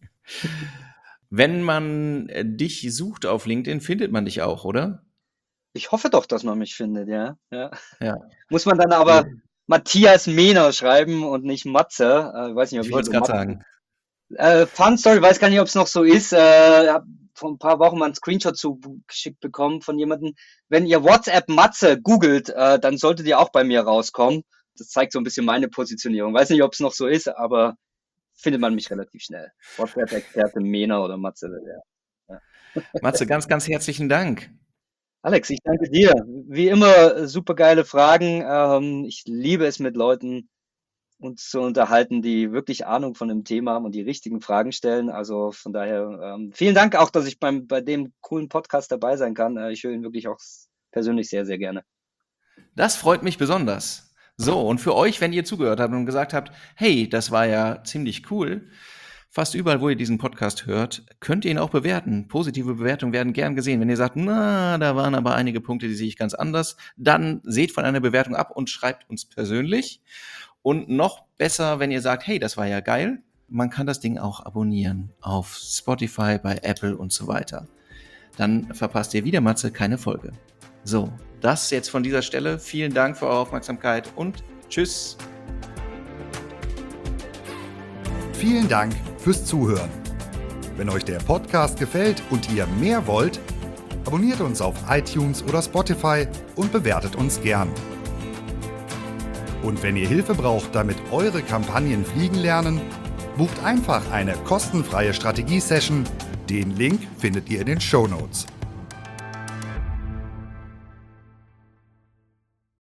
Wenn man dich sucht auf LinkedIn, findet man dich auch, oder? Ich hoffe doch, dass man mich findet, ja. ja. Ja. Muss man dann aber Matthias Mehner schreiben und nicht Matze. Äh, weiß nicht, ob Ich ich wollte es gerade sagen. Äh, Fun Story, weiß gar nicht, ob es noch so ist. Äh, hab vor ein paar Wochen mal einen Screenshot zugeschickt bekommen von jemandem. Wenn ihr WhatsApp Matze googelt, äh, dann solltet ihr auch bei mir rauskommen. Das zeigt so ein bisschen meine Positionierung. Weiß nicht, ob es noch so ist, aber findet man mich relativ schnell. WhatsApp-Experte Mehner oder Matze. Ja. Ja. Matze, ganz, ganz herzlichen Dank. Alex, ich danke dir. Wie immer, super geile Fragen. Ähm, ich liebe es, mit Leuten uns zu unterhalten, die wirklich Ahnung von dem Thema haben und die richtigen Fragen stellen. Also von daher ähm, vielen Dank auch, dass ich beim bei dem coolen Podcast dabei sein kann. Äh, ich höre ihn wirklich auch persönlich sehr, sehr gerne. Das freut mich besonders. So, und für euch, wenn ihr zugehört habt und gesagt habt, hey, das war ja ziemlich cool, fast überall, wo ihr diesen Podcast hört, könnt ihr ihn auch bewerten. Positive Bewertungen werden gern gesehen. Wenn ihr sagt, na, da waren aber einige Punkte, die sehe ich ganz anders, dann seht von einer Bewertung ab und schreibt uns persönlich. Und noch besser, wenn ihr sagt, hey, das war ja geil, man kann das Ding auch abonnieren auf Spotify, bei Apple und so weiter. Dann verpasst ihr wieder, Matze, keine Folge. So, das jetzt von dieser Stelle. Vielen Dank für eure Aufmerksamkeit und tschüss. Vielen Dank fürs Zuhören. Wenn euch der Podcast gefällt und ihr mehr wollt, abonniert uns auf iTunes oder Spotify und bewertet uns gern. Und wenn ihr Hilfe braucht, damit eure Kampagnen fliegen lernen, bucht einfach eine kostenfreie Strategie-Session. Den Link findet ihr in den Shownotes.